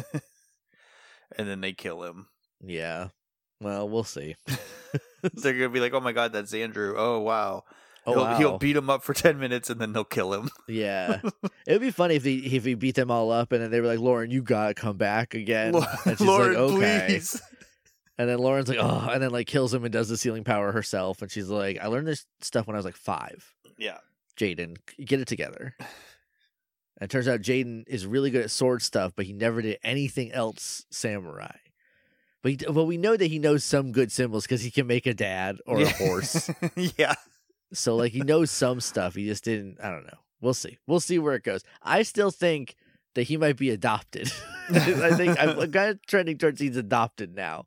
S1: and then they kill him.
S2: Yeah. Well, we'll see.
S1: They're gonna be like, "Oh my god, that's Xandru! Oh wow."
S2: Oh,
S1: he'll,
S2: wow.
S1: he'll beat him up for ten minutes and then they'll kill him.
S2: Yeah. It would be funny if he if he beat them all up and then they were like, Lauren, you gotta come back again. And she's
S1: Lord,
S2: like, okay.
S1: please.
S2: And then Lauren's like, oh, and then like kills him and does the sealing power herself. And she's like, I learned this stuff when I was like five.
S1: Yeah.
S2: Jaden, get it together. And it turns out Jaden is really good at sword stuff, but he never did anything else samurai. But he, well, we know that he knows some good symbols because he can make a dad or
S1: Yeah.
S2: a horse.
S1: Yeah.
S2: So like he knows some stuff. He just didn't. I don't know. We'll see. We'll see where it goes. I still think that he might be adopted. I think I'm kind of trending towards he's adopted now,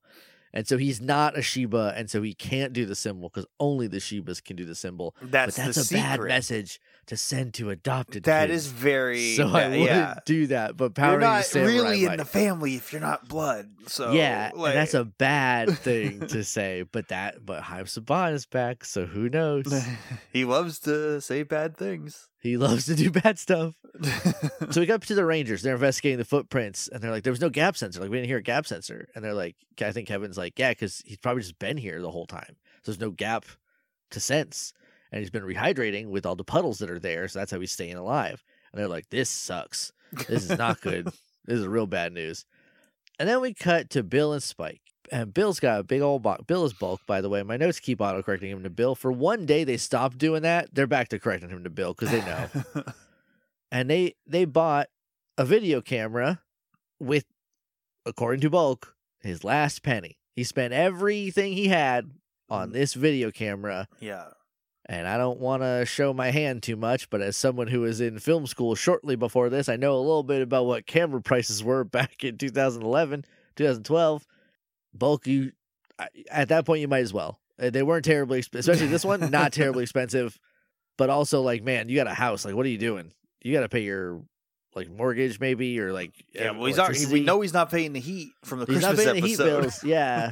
S2: And so he's not a Shiba, and so he can't do the symbol because only the Shibas can do the symbol.
S1: That's
S2: but that's
S1: the
S2: a
S1: secret.
S2: bad message to send to adopted
S1: That
S2: kids.
S1: is very.
S2: So I wouldn't
S1: yeah.
S2: do that. But Power
S1: You're
S2: Rangers
S1: not
S2: Samurai
S1: really in
S2: might.
S1: the family if you're not blood. So
S2: yeah,
S1: like...
S2: and that's a bad thing to say. But that, but Haim Saban is back, so who knows?
S1: He loves to say bad things.
S2: He loves to do bad stuff. So we got up to the Rangers. They're investigating the footprints, and they're like, "There was no gap sensor. Like we didn't hear a gap sensor." And they're like, "I think Kevin's like, yeah, because he's probably just been here the whole time. So there's no gap to sense, and he's been rehydrating with all the puddles that are there. So that's how he's staying alive." And they're like, "This sucks. This is not good. This is real bad news." And then we cut to Bill and Spike. And Bill's got a big old box. Bill is bulk, by the way. My notes keep auto-correcting him to Bill. For one day they stopped doing that. They're back to correcting him to Bill because they know. And they they bought a video camera with, according to Bulk, his last penny. He spent everything he had on this video camera.
S1: Yeah.
S2: And I don't want to show my hand too much, but as someone who was in film school shortly before this, I know a little bit about what camera prices were back in two thousand eleven, two thousand twelve. Bulk, you at that point you might as well. They weren't terribly expensive, especially this one, not terribly expensive, but also like, man, you got a house. Like, what are you doing? You got to pay your like mortgage maybe, or like
S1: yeah. Well, he's not, we know he's not paying the heat from the
S2: he's
S1: Christmas
S2: not paying
S1: episode.
S2: The heat bills. Yeah.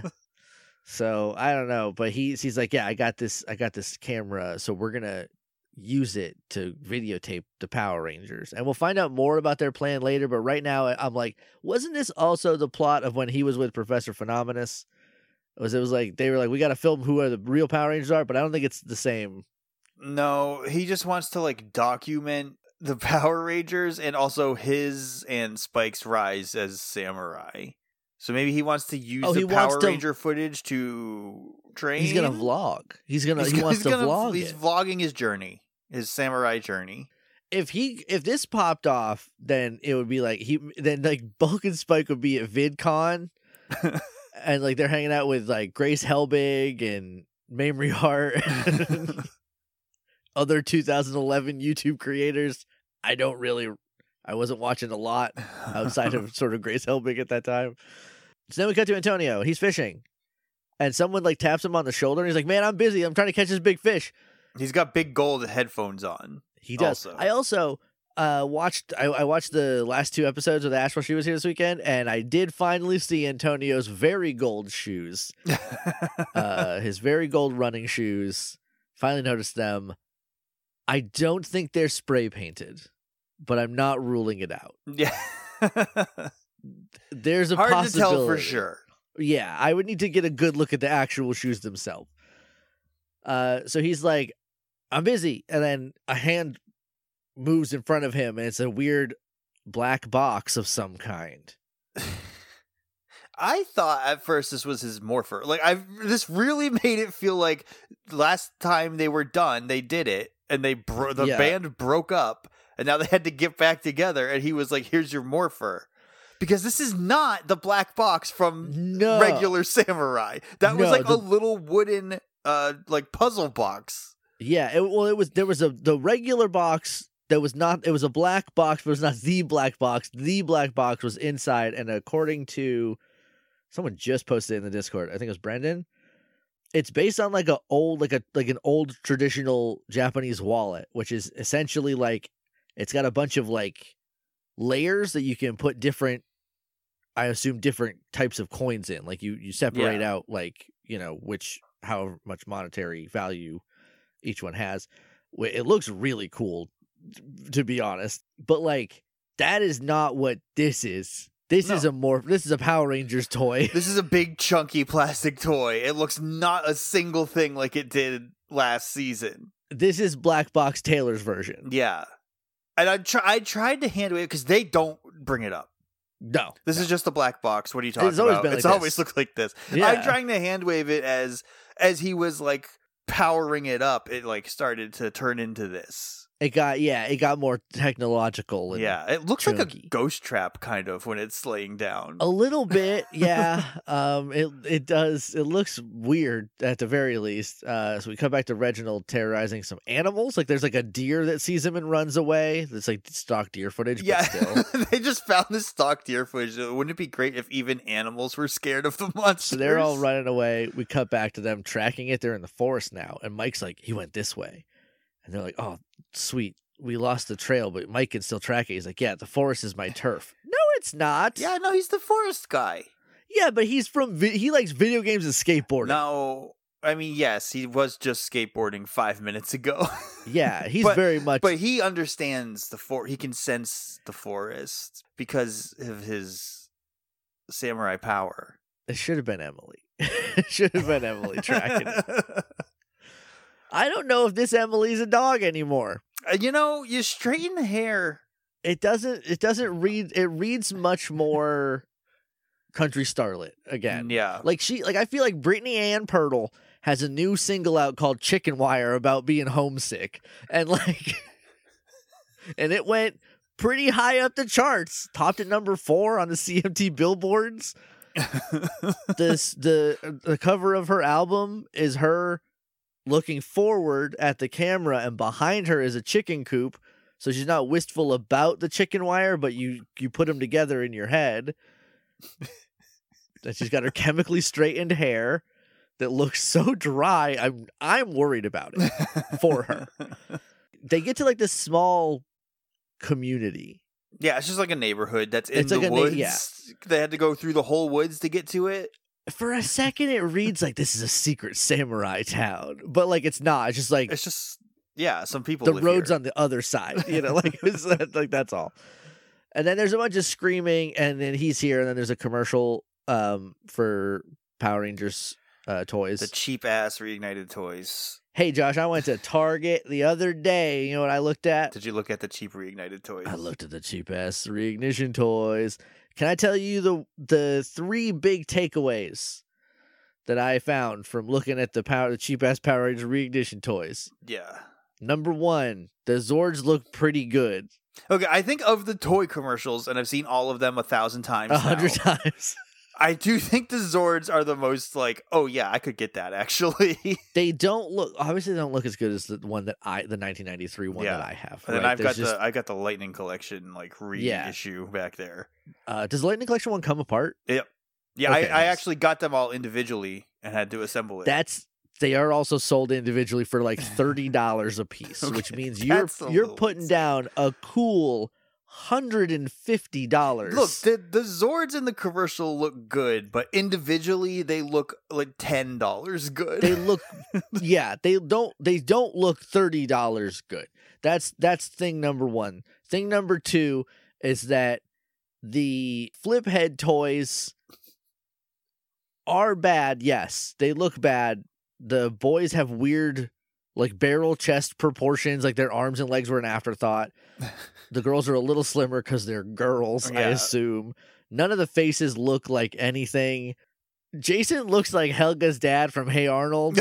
S2: So I don't know, but he's he's like, yeah, I got this, I got this camera, so we're gonna use it to videotape the Power Rangers, and we'll find out more about their plan later. But right now, I'm like, wasn't this also the plot of when he was with Professor Phenomenus? It was it was like they were like, we got to film who are the real Power Rangers are, but I don't think it's the same.
S1: No, he just wants to like document the Power Rangers and also his and Spike's rise as samurai. So maybe he wants to use
S2: Oh, he
S1: the
S2: wants
S1: Power
S2: to-
S1: Ranger footage to train.
S2: He's gonna vlog. He's gonna
S1: He's
S2: he
S1: gonna-
S2: wants
S1: he's
S2: to
S1: gonna-
S2: vlog
S1: He's
S2: it.
S1: vlogging his journey, his samurai journey.
S2: If he if this popped off, then it would be like he then like Bulk and Spike would be at VidCon, and like they're hanging out with like Grace Helbig and Mamrie Hart, and other two thousand eleven YouTube creators. I don't really, I wasn't watching a lot outside of sort of Grace Helbig at that time. So then we cut to Antonio. He's fishing, and someone like taps him on the shoulder, and he's like, "Man, I'm busy. I'm trying to catch this big fish."
S1: He's got big gold headphones on.
S2: He does.
S1: Also.
S2: I also uh, watched. I, I watched the last two episodes of the Ash while she was here this weekend, and I did finally see Antonio's very gold shoes. uh, his very gold running shoes. Finally noticed them. I don't think they're spray painted, but I'm not ruling it out.
S1: Yeah.
S2: There's a
S1: Hard
S2: possibility.
S1: to tell for sure.
S2: Yeah, I would need to get a good look at the actual shoes themselves. Uh, so he's like, "I'm busy," and then a hand moves in front of him, and it's a weird black box of some kind.
S1: I thought at first this was his morpher. Like I, this really made it feel like last time they were done, they did it, and they bro- the
S2: Yeah.
S1: band broke up, and now they had to get back together. And he was like, "Here's your morpher," because this is not the black box from
S2: No.
S1: regular Samurai. That was
S2: No,
S1: like
S2: the-
S1: a little wooden, uh, like puzzle box.
S2: Yeah, it, well, it was there was a the regular box that was not. It was a black box, but it was not the black box. The black box was inside, and according to someone just posted it in the Discord, I think it was Brendan. It's based on like a old, like a like an old traditional Japanese wallet, which is essentially like it's got a bunch of like layers that you can put different, I assume different types of coins in. Like you you separate
S1: Yeah.
S2: out like you know which however much monetary value each one has. Wh- It looks really cool, to be honest. But like that is not what this is. This is
S1: No.
S2: a more. This is a Power Rangers toy.
S1: This is a big chunky plastic toy. It looks not a single thing like it did last season.
S2: This is Black Box Taylor's version.
S1: Yeah. And I try I tried to handle it because they don't bring it up.
S2: No,
S1: This
S2: no.
S1: is just a black box. What are you talking
S2: It's always
S1: about?
S2: been like
S1: it's
S2: this.
S1: always looked like this.
S2: Yeah.
S1: I'm trying to hand wave it as as he was like powering it up, it like started to turn into this.
S2: It got yeah, it got more technological. And
S1: Yeah, it looks like
S2: chunky.
S1: a ghost trap kind of when it's laying down.
S2: A little bit, yeah. um, it it does. It looks weird at the very least. Uh, so we come back to Reginald terrorizing some animals. Like there's like a deer that sees him and runs away. It's like stock deer footage,
S1: Yeah,
S2: but still.
S1: they just found this stock deer footage. Wouldn't it be great if even animals were scared of the monsters?
S2: So they're all running away. We cut back to them tracking it. They're in the forest now, and Mike's like, he went this way, and they're like, oh, sweet. We lost the trail, but Mike can still track it. He's like, yeah, the forest is my turf. No, it's not.
S1: Yeah, no, he's the forest guy.
S2: Yeah, but he's from, vi- he likes video games and skateboarding.
S1: No, I mean, yes, he was just skateboarding five minutes ago.
S2: Yeah, he's
S1: But-
S2: very much.
S1: But he understands the for. He can sense the forest because of his samurai power.
S2: It should have been Emily. It should have been Emily tracking it. I don't know if this Emily's a dog anymore.
S1: Uh, you know, you straighten the hair.
S2: It doesn't. It doesn't read. It reads much more country starlet again.
S1: Yeah.
S2: Like she. Like I feel like Brittany Ann Pirtle has a new single out called "Chicken Wire" about being homesick, and like, and it went pretty high up the charts, topped at number four on the C M T billboards. This the the cover of her album is her looking forward at the camera, and behind her is a chicken coop, so she's not wistful about the chicken wire, but you you put them together in your head. And she's got her chemically straightened hair that looks so dry. I'm I'm worried about it for her. They get to like this small community.
S1: Yeah, it's just like a neighborhood that's in
S2: It's
S1: the
S2: like a na-
S1: woods.
S2: yeah.
S1: They had to go through the whole woods to get to it.
S2: For a second, it reads like this is a secret samurai town, but like it's not. It's just like
S1: It's just yeah, some people.
S2: the
S1: live
S2: road's
S1: here.
S2: on the other side, you know, like it's like that's all. And then there's a bunch of screaming, and then he's here, and then there's a commercial um for Power Rangers uh, toys.
S1: the cheap ass reignited toys.
S2: Hey, Josh, I went to Target the other day. You know what I looked at?
S1: Did you look at the cheap reignited toys?
S2: I looked at the cheap ass reignition toys. Can I tell you the the three big takeaways that I found from looking at the power the cheap ass Power Rangers reignition toys?
S1: Yeah.
S2: Number one, the Zords look pretty good.
S1: Okay, I think of the toy commercials, and I've seen all of them a thousand times.
S2: A hundred
S1: now.
S2: times.
S1: I do think the Zords are the most like, oh yeah, I could get that actually.
S2: They don't look obviously they don't look as good as the one that I the nineteen ninety-three one
S1: Yeah.
S2: that I have.
S1: And then
S2: right?
S1: I've
S2: There's
S1: got
S2: just,
S1: the I got the Lightning Collection like
S2: Yeah.
S1: reissue back there.
S2: uh, does the Lightning Collection one come apart?
S1: Yeah,
S2: Okay,
S1: I, I
S2: nice.
S1: actually got them all individually and had to assemble it.
S2: That's they are also sold individually for like thirty dollars a piece, which
S1: Okay,
S2: means you're
S1: that's a
S2: you're
S1: little
S2: putting
S1: insane.
S2: down a cool hundred and fifty dollars.
S1: Look, the the Zords in the commercial look good, but individually they look like ten dollars good.
S2: they look, yeah, they don't they don't look thirty dollars good. That's that's thing number one. Thing number two is that the flip head toys are bad. Yes, they look bad. The boys have weird, like barrel chest proportions, like their arms and legs were an afterthought. The girls are a little slimmer because they're girls, I
S1: Yeah.
S2: assume. None of the faces look like anything. Jason looks like Helga's dad from Hey Arnold.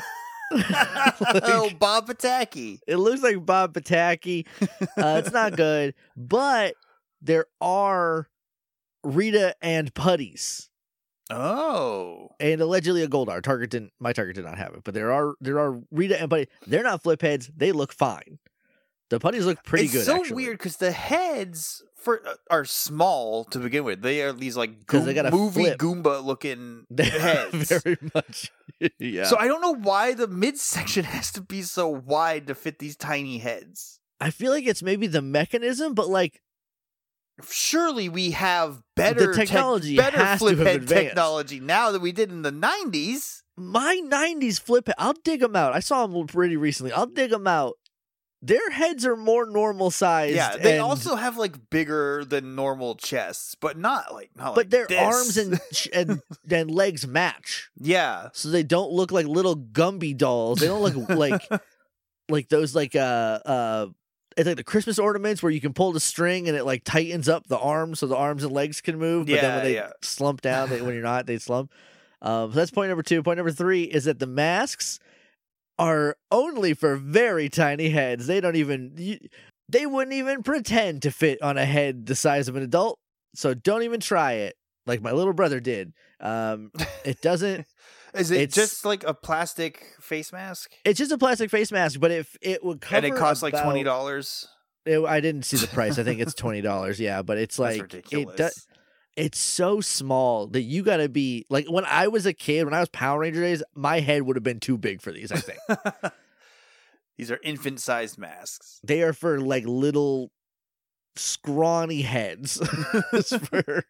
S1: oh, Bob Pataki.
S2: It looks like Bob Pataki. Uh, it's not good, but there are Rita and Putties.
S1: Oh,
S2: And allegedly a Goldar. Target didn't. My Target did not have it, but there are there are Rita and Putty. They're not flip heads. They look fine. The putties look pretty
S1: it's
S2: good.
S1: so
S2: actually.
S1: weird because the heads for uh, are small to begin with. They are these like
S2: 'Cause
S1: goom-
S2: they gotta
S1: movie
S2: flip.
S1: Goomba looking
S2: They're
S1: heads.
S2: very much. Yeah.
S1: So I don't know why the midsection has to be so wide to fit these tiny heads.
S2: I feel like it's maybe the mechanism, but like
S1: Surely we have better tech-
S2: technology
S1: better
S2: has to
S1: flip
S2: have
S1: head
S2: advanced.
S1: technology now than we did in the nineties.
S2: my nineties flip head. I'll dig them out. I saw them pretty recently. I'll dig them out. Their heads are more normal sized.
S1: Yeah, they
S2: and-
S1: also have like bigger than normal chests, but not like not
S2: but
S1: like
S2: their
S1: this.
S2: arms and, and and legs match,
S1: yeah.
S2: so they don't look like little Gumby dolls. They don't look like like those like uh uh. It's like the Christmas ornaments where you can pull the string and it like tightens up the arms so the arms and legs can move. But then
S1: Yeah,
S2: when they
S1: yeah.
S2: slump down, they, when you're not, they slump. Um, so that's point number two. Point number three is that the masks are only for very tiny heads. They don't even, you, they wouldn't even pretend to fit on a head the size of an adult. So don't even try it, like my little brother did. Um, it doesn't.
S1: Is it
S2: it's,
S1: just like a plastic face mask?
S2: It's just a plastic face mask, but if it would cover,
S1: And it costs
S2: about,
S1: like twenty dollars.
S2: I didn't see the price. I think it's twenty dollars. Yeah, but it's like
S1: That's ridiculous.
S2: it does. It's so small that you got to be like, when I was a kid, when I was Power Ranger days, my head would have been too big for these, I think.
S1: These are infant-sized masks.
S2: They are for like little scrawny heads. for...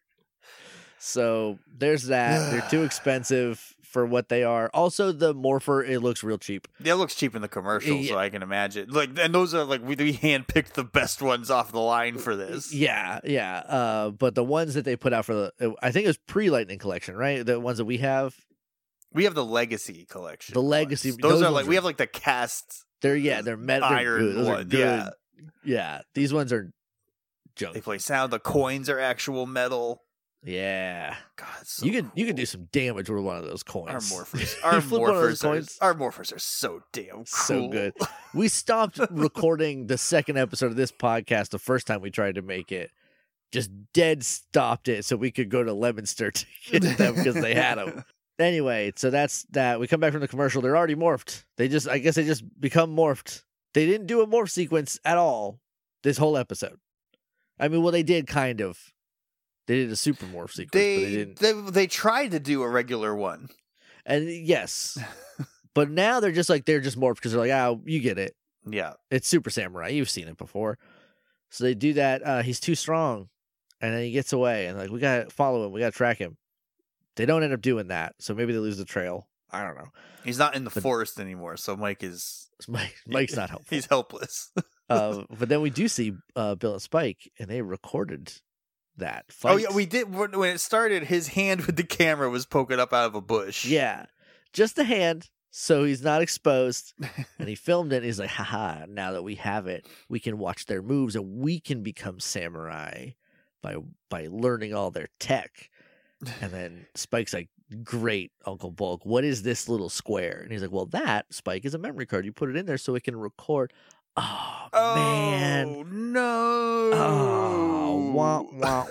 S2: So there's that. They're too expensive for what they are. Also, the Morpher, it looks real cheap.
S1: Yeah, it looks cheap in the commercial,
S2: Yeah.
S1: so I can imagine. Like, and those are like we, we handpicked the best ones off the line for this.
S2: Yeah, yeah. Uh, but the ones that they put out for the, I think it was pre-Lightning Collection, right? The ones that we have.
S1: We have the Legacy collection.
S2: The Legacy-
S1: ones. Those,
S2: those
S1: are
S2: ones
S1: like
S2: are-
S1: we have like the cast
S2: They're yeah, they're metal.
S1: iron
S2: Those are
S1: one.
S2: good.
S1: Yeah,
S2: Yeah, these ones are junk.
S1: they play sound. The coins are actual metal.
S2: Yeah,
S1: God, it's so
S2: you could
S1: cool.
S2: you could do some damage with one of those coins.
S1: Our morphers.
S2: You
S1: Our
S2: flip one of those
S1: morphers. Are,
S2: coins.
S1: our morphers are so damn cool.
S2: So good. We stopped recording the second episode of this podcast the first time we tried to make it. Just dead stopped it so we could go to Lemonster to get them because they had them. Anyway, so that's that. We come back from the commercial. They're already morphed. They just, I guess they just become morphed. They didn't do a morph sequence at all this whole episode. I mean, well, they did kind of. They did a super morph sequence,
S1: They,
S2: but they didn't.
S1: they they tried to do a regular one.
S2: And yes, but now they're just like, they're just morphed because they're like, oh, you get it.
S1: Yeah.
S2: It's Super Samurai. You've seen it before. So they do that. Uh, he's too strong. And then he gets away. And like, we got to follow him. We got to track him. They don't end up doing that. So maybe they lose the trail. I don't know.
S1: He's not in the
S2: But-
S1: forest anymore, so Mike is
S2: Mike, Mike's not helpful.
S1: he's helpless.
S2: uh, but then we do see uh, Bill and Spike, and they recorded that fight.
S1: Oh yeah, we did when when it started. His hand with the camera was poking up out of a bush.
S2: Yeah. Just a hand, so he's not exposed. And he filmed it, and he's like, haha, now that we have it, we can watch their moves, and we can become samurai by by learning all their tech. And then Spike's like, great, Uncle Bulk. What is this little square? And he's like, well, that, Spike, is a memory card. You put it in there so it can record. Oh,
S1: Oh
S2: man.
S1: no!
S2: Oh, wah, wah,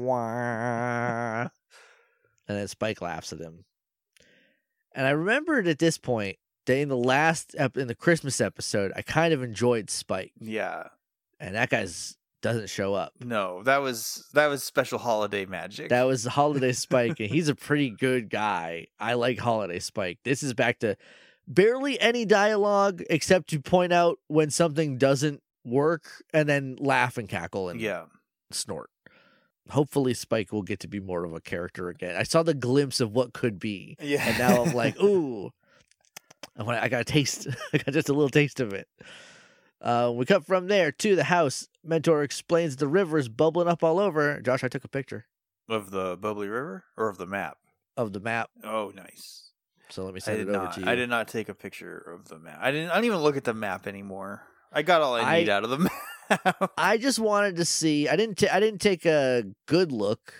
S2: wah. And then Spike laughs at him. And I remembered at this point that in the last, ep- in the Christmas episode, I kind of enjoyed Spike.
S1: Yeah.
S2: And that guy's doesn't show up.
S1: No, that was that was special holiday magic.
S2: That was Holiday Spike, and he's a pretty good guy. I like Holiday Spike. This is back to barely any dialogue except to point out when something doesn't work and then laugh and cackle and
S1: yeah.
S2: snort. Hopefully Spike will get to be more of a character again. I saw the glimpse of what could be,
S1: Yeah.
S2: and now I'm like, ooh, I, want, I got a taste. I got just a little taste of it. Uh, we cut from there to the house. Mentor explains the river is bubbling up all over. Josh, I took a picture
S1: Of the bubbly river or of the map?
S2: of the map,
S1: Oh, nice.
S2: so let me
S1: I
S2: send
S1: did
S2: it over
S1: not.
S2: to you.
S1: I did not take a picture of the map. I didn't. I don't even look at the map anymore. I got all I,
S2: I-
S1: need out of the map.
S2: I just wanted to see. I didn't. Ta- I didn't take a good look.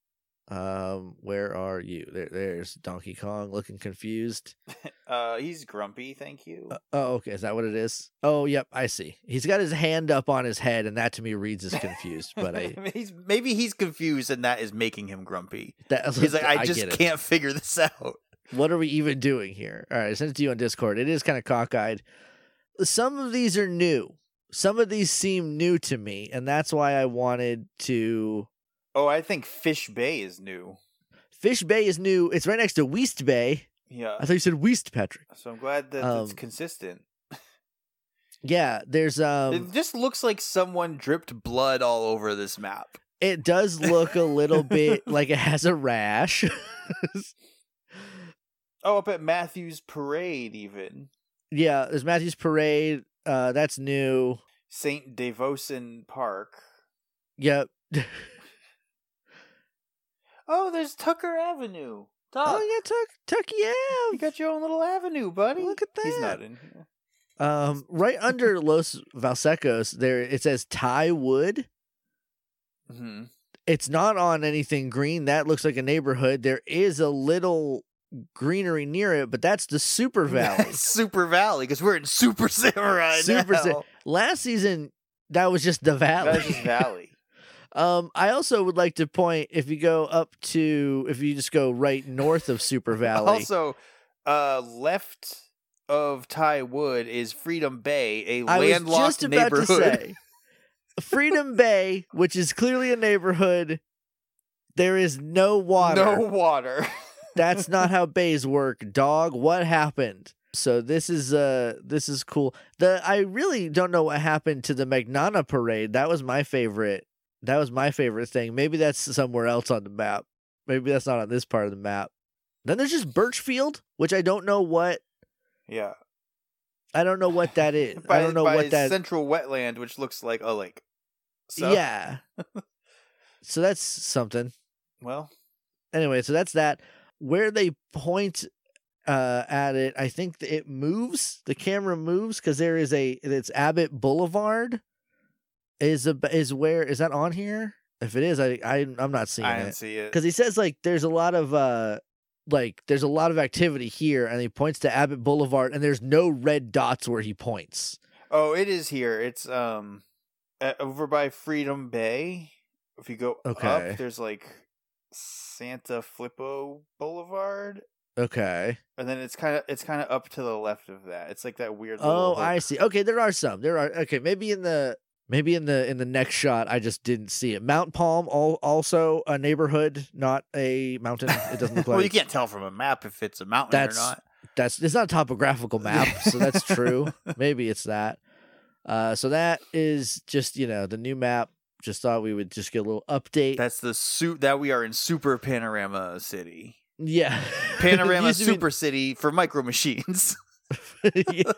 S2: Um, where are you? There, there's Donkey Kong looking confused.
S1: Uh, he's grumpy. Thank you.
S2: Uh, oh, okay. Is that what it is? Oh, yep. I see. He's got his hand up on his head, and that to me reads as confused. But I,
S1: mean, he's maybe he's confused, and that is making him grumpy.
S2: that,
S1: He's like, I just
S2: get it.
S1: can't figure this out.
S2: What are we even doing here? All right, I sent it to you on Discord. It is kind of cockeyed. Some of these are new. Some of these seem new to me, and that's why I wanted to.
S1: Oh, I think Fish Bay is new.
S2: Fish Bay is new. It's right next to Weast Bay.
S1: Yeah.
S2: I thought you said Weast, Patrick.
S1: So I'm glad that it's
S2: Um,
S1: consistent.
S2: Yeah, there's um.
S1: It just looks like someone dripped blood all over this map.
S2: It does look a little bit like it has a rash.
S1: Oh, up at Matthews Parade, even.
S2: Yeah, there's Matthew's Parade. Uh, that's new.
S1: Saint Devosin Park.
S2: Yep.
S1: Oh, there's Tucker Avenue. Tuck,
S2: Oh yeah, Tuck Tucky
S1: you
S2: Ave.
S1: got your own little avenue, buddy.
S2: Look at
S1: He's
S2: that.
S1: not in here.
S2: Um, right under Los Valsecos, there it says Thai Wood.
S1: Mm-hmm.
S2: It's not on anything green. That looks like a neighborhood. There is a little greenery near it, but that's the Super Valley.
S1: Super Valley, because we're in Super Samurai
S2: Super
S1: now.
S2: Sa- Last season, that was just the valley.
S1: That was just Valley.
S2: um, I also would like to point, if you go up to, if you just go right north of Super Valley.
S1: Also, uh, left of Ty Wood is Freedom Bay, a
S2: I was
S1: landlocked
S2: just about
S1: neighborhood.
S2: to say, Freedom Bay, which is clearly a neighborhood, there is no water.
S1: No water.
S2: That's not how bays work, dog. What happened? So this is uh this is cool. The I really don't know what happened to the Magnana parade. That was my favorite. That was my favorite thing. Maybe that's somewhere else on the map. Maybe that's not on this part of the map. Then there's just Birchfield, which I don't know what
S1: Yeah.
S2: I don't know what that is.
S1: By,
S2: I don't know
S1: by
S2: what that
S1: central wetland, which looks like a lake. So,
S2: Yeah. So that's something.
S1: Well,
S2: Anyway, so that's that. Where they point uh, at it, I think it moves. The camera moves because there is a. It's Abbott Boulevard. Is a is where is that on here? If it is, I, I I'm not seeing
S1: I
S2: it
S1: didn't see it.
S2: because he says like there's a lot of uh like there's a lot of activity here, and he points to Abbott Boulevard, and there's no red dots where he points.
S1: Oh, it is here. It's um uh, over by Freedom Bay. If you go
S2: Okay.
S1: up, there's like Santa Flippo Boulevard,
S2: Okay.
S1: and then it's kind of it's kind of up to the left of that. It's like that weird. Little
S2: Oh,
S1: hook.
S2: I see. Okay, there are some. There are okay. Maybe in the maybe in the in the next shot, I just didn't see it. Mount Palm, all, also a neighborhood, not a mountain. It doesn't look like.
S1: Well, you can't tell from a map if it's a mountain
S2: That's-
S1: or not.
S2: That's it's not a topographical map, so that's true. Maybe it's that. Uh, so that is just you know the new map. Just thought we would just get a little update.
S1: That's the suit that we are in Super Panorama City.
S2: yeah,
S1: Panorama
S2: Used to be-
S1: Super City for Micro Machines.
S2: Yeah.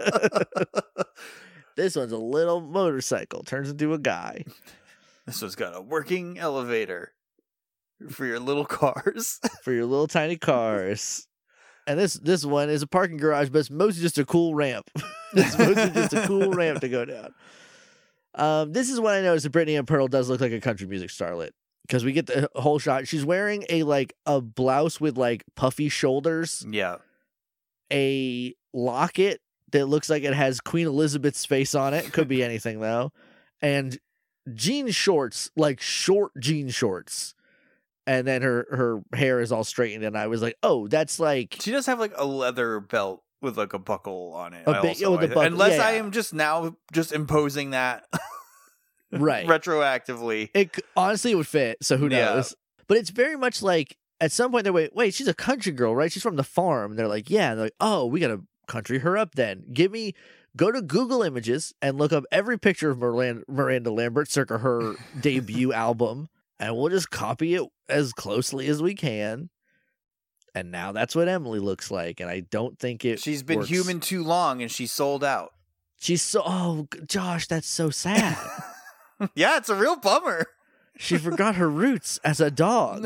S2: This one's a little motorcycle turns into a guy.
S1: This one's got a working elevator for your little cars.
S2: For your little tiny cars. And this this one is a parking garage, but it's mostly just a cool ramp. It's mostly just a cool ramp to go down. Um, this is when I noticed that Brittany and Pearl does look like a country music starlet because we get the whole shot. She's wearing a like a blouse with like puffy shoulders,
S1: Yeah.
S2: a locket that looks like it has Queen Elizabeth's face on it. Could be anything though, and jean shorts, like short jean shorts. And then her her hair is all straightened, and I was like, "Oh, that's like
S1: She does have like a leather belt with like a buckle on it.
S2: A
S1: I
S2: bit-
S1: also-
S2: yeah, with a
S1: I-
S2: buckle,
S1: Unless
S2: yeah,
S1: I
S2: yeah.
S1: am just now just imposing that
S2: right."
S1: retroactively.
S2: It c- honestly it would fit, so who
S1: Yeah.
S2: knows? But it's very much like at some point they're wait, wait, she's a country girl, right? She's from the farm. And they're like, yeah. And they're like, oh, we gotta country her up then. Give me go to Google Images and look up every picture of Miranda, Miranda Lambert circa her debut album, and we'll just copy it as closely as we can. And now that's what Emily looks like, and I don't think it.
S1: She's been
S2: works.
S1: human too long and she's sold out.
S2: She's so. Oh, g- Josh, that's so sad.
S1: Yeah, it's a real bummer.
S2: She forgot her roots as a dog.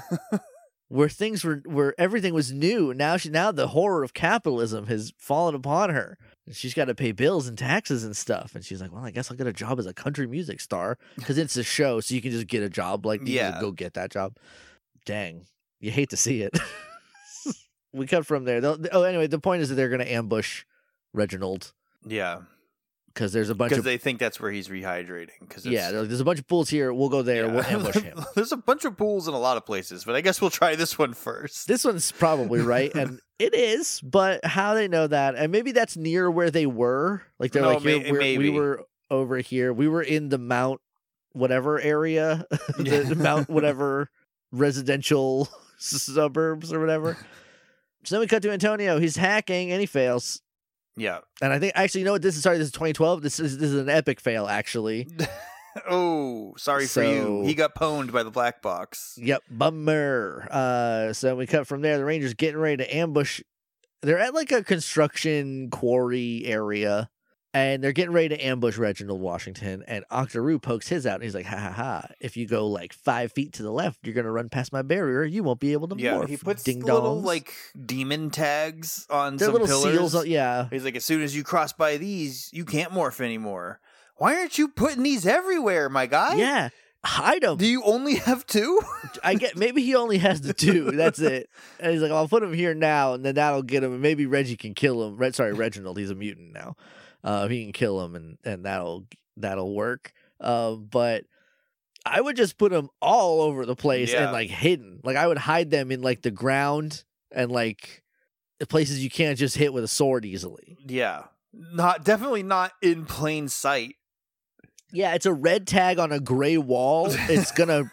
S2: Where things were, where everything was new. Now she, now the horror of capitalism has fallen upon her. And she's got to pay bills and taxes and stuff. And she's like, well, I guess I'll get a job as a country music star because it's a show, so you can just get a job. Like, you
S1: Yeah.
S2: can go get that job. Dang, you hate to see it. We cut from there. They'll, oh, anyway, the point is that they're going to ambush Reginald
S1: Yeah,
S2: because there's a bunch
S1: because
S2: of
S1: they think that's where he's rehydrating. Cause
S2: yeah,
S1: it's-
S2: they're like, there's a bunch of pools here. We'll go there.
S1: yeah.
S2: We'll ambush him.
S1: There's a bunch of pools in a lot of places, but I guess we'll try this one first.
S2: This one's probably right, and it is. But how they know that, and maybe that's near where they were. Like they're
S1: No,
S2: like, here,
S1: may-
S2: we're,
S1: maybe.
S2: we were over here. We were in the Mount whatever area, the, the Mount whatever residential suburbs or whatever. So then we cut to Antonio. He's hacking and he fails.
S1: Yeah.
S2: And I think actually, you know what? This is sorry. This is twenty twelve. This is this is an epic fail. Actually,
S1: Oh, sorry for you.
S2: So-
S1: He got pwned by the black box.
S2: yep, bummer. Uh, so we cut from there. The Rangers getting ready to ambush. They're at like a construction quarry area, and they're getting ready to ambush Reginald Washington. And Octoroo pokes his out, and he's like, "Ha ha ha! If you go like five feet to the left, you're gonna run past my barrier. You won't be able to
S1: Yeah,
S2: morph."
S1: he puts
S2: ding
S1: little
S2: dongs.
S1: like demon tags on
S2: they're
S1: some
S2: little
S1: pillars.
S2: seals. on- Yeah,
S1: He's like, as soon as you cross by these, you can't morph anymore. Why aren't you putting these everywhere, my guy?
S2: yeah. hide him.
S1: Do you only have two?
S2: I get maybe he only has the two. That's it. And he's like, I'll put him here now, and then that'll get him. And maybe Reggie can kill him. Red, sorry, Reginald. He's a mutant now. Uh, he can kill him, and and that'll that'll work. Uh, but I would just put them all over the place
S1: Yeah.
S2: and like hidden. Like I would hide them in like the ground and like the places you can't just hit with a sword easily.
S1: Yeah. Not definitely not in plain sight.
S2: Yeah, it's a red tag on a gray wall. It's gonna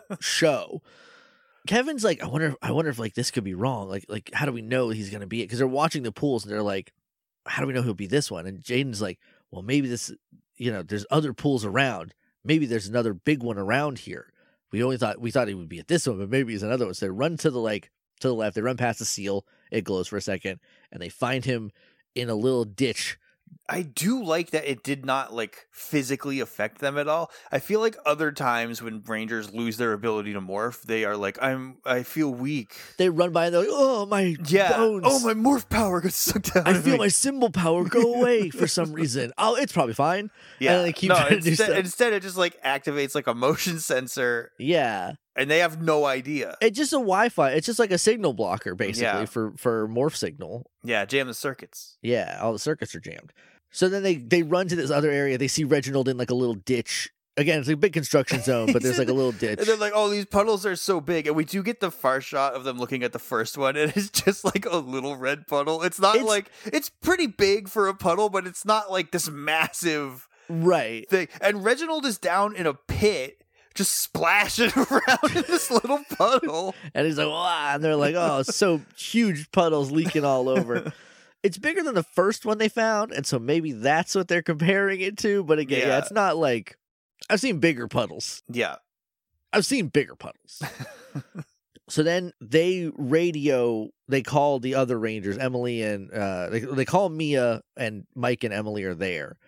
S2: show. Kevin's like, I wonder, I wonder if like this could be wrong. Like, like how do we know he's gonna be it? Because they're watching the pools and they're like, how do we know he'll be this one? And Jaden's like, well, maybe this, you know, there's other pools around. Maybe there's another big one around here. We only thought we thought he would be at this one, but maybe he's another one. So they run to the like to the left. They run past the seal. It glows for a second, and they find him in a little ditch.
S1: I do like that it did not like physically affect them at all. I feel like other times when Rangers lose their ability to morph, they are like, I'm I feel weak.
S2: They run by and they're like, oh, my
S1: Yeah.
S2: bones.
S1: Oh, my morph power got sucked out.
S2: I
S1: of
S2: feel
S1: me.
S2: my symbol power go away for some reason. Oh, it's probably fine.
S1: Yeah.
S2: And they keep
S1: no,
S2: trying to do
S1: instead,
S2: stuff.
S1: instead it just like activates like a motion sensor
S2: Yeah.
S1: and they have no idea.
S2: It's just a Wi-Fi. It's just like a signal blocker, basically,
S1: Yeah.
S2: for, for morph signal.
S1: Yeah, jam the circuits.
S2: Yeah, all the circuits are jammed. So then they, they run to this other area. They see Reginald in like a little ditch. Again, it's like a big construction zone, but there's like a little ditch.
S1: And they're like, oh, these puddles are so big. And we do get the far shot of them looking at the first one, and it's just like a little red puddle. It's not
S2: It's-
S1: like, it's pretty big for a puddle, but it's not like this massive
S2: Right.
S1: thing. And Reginald is down in a pit, just splashing around in this little puddle.
S2: And he's like, wow. And they're like, oh, so huge puddles leaking all over. It's bigger than the first one they found, and so maybe that's what they're comparing it to. But again, yeah,
S1: Yeah.
S2: it's not like I've seen bigger puddles.
S1: Yeah.
S2: I've seen bigger puddles. So then they radio, they call the other Rangers, Emily and uh, they they call Mia, and Mike and Emily are there,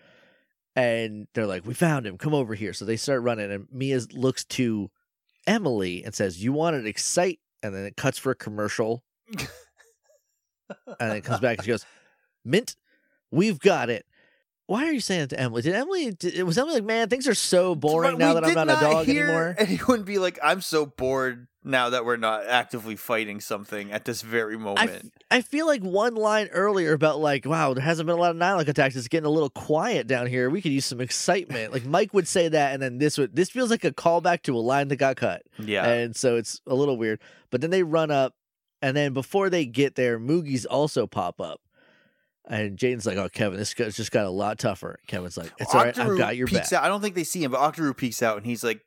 S2: and they're like, "We found him. Come over here." So they start running, and Mia looks to Emily and says, "You wanted Excite," and then it cuts for a commercial. And then it comes back and she goes, "Mint, we've got it." Why are you saying it to Emily? Did Emily, did, was Emily like, man, things are so boring
S1: But
S2: now
S1: we
S2: that I'm
S1: did
S2: not a dog
S1: hear
S2: anymore?
S1: Anyone be like, I'm so bored now that we're not actively fighting something at this very
S2: I, f-
S1: moment.
S2: I feel like one line earlier about like, wow, there hasn't been a lot of Nylon attacks. It's getting a little quiet down here. We could use some excitement. Like Mike would say that, and then this would, this feels like a callback to a line that got cut.
S1: Yeah.
S2: And so it's a little weird. But then they run up, and then before they get there, Moogie's also pop up. And Jaden's like, oh, Kevin, this guy's just got a lot tougher. Kevin's like, it's all right, I've
S1: Octoroo
S2: got your
S1: peeks
S2: back.
S1: out. I don't think they see him, but Octoroo peeks out and he's like,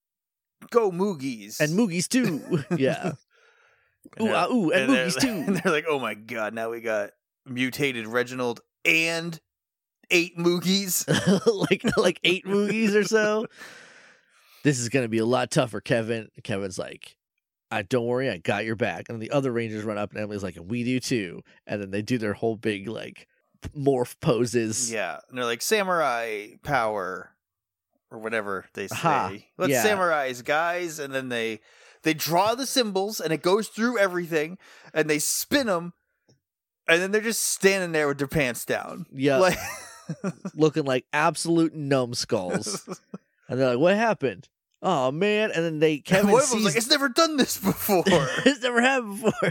S1: go Moogies.
S2: And Moogie's too. Yeah.
S1: And
S2: Ooh,
S1: they're-
S2: ah, ooh, and
S1: they're-
S2: Moogie's too.
S1: And they're like, oh my God, now we got mutated Reginald and eight Moogies.
S2: like like eight Moogies or so. This is gonna be a lot tougher, Kevin. Kevin's like, I don't worry, I got your back. And the other Rangers run up, and Emily's like, and we do too. And then they do their whole big like morph poses.
S1: Yeah. And they're like, samurai power or whatever they say.
S2: Aha,
S1: Let's
S2: yeah.
S1: samurais, guys. And then they they draw the symbols and it goes through everything and they spin them. And then they're just standing there with their pants down.
S2: Yeah,
S1: Like,
S2: looking like absolute numbskulls. And they're like, what happened? Oh man! And then they Kevin
S1: one of them's
S2: sees
S1: like, it's never done this before.
S2: it's never happened before.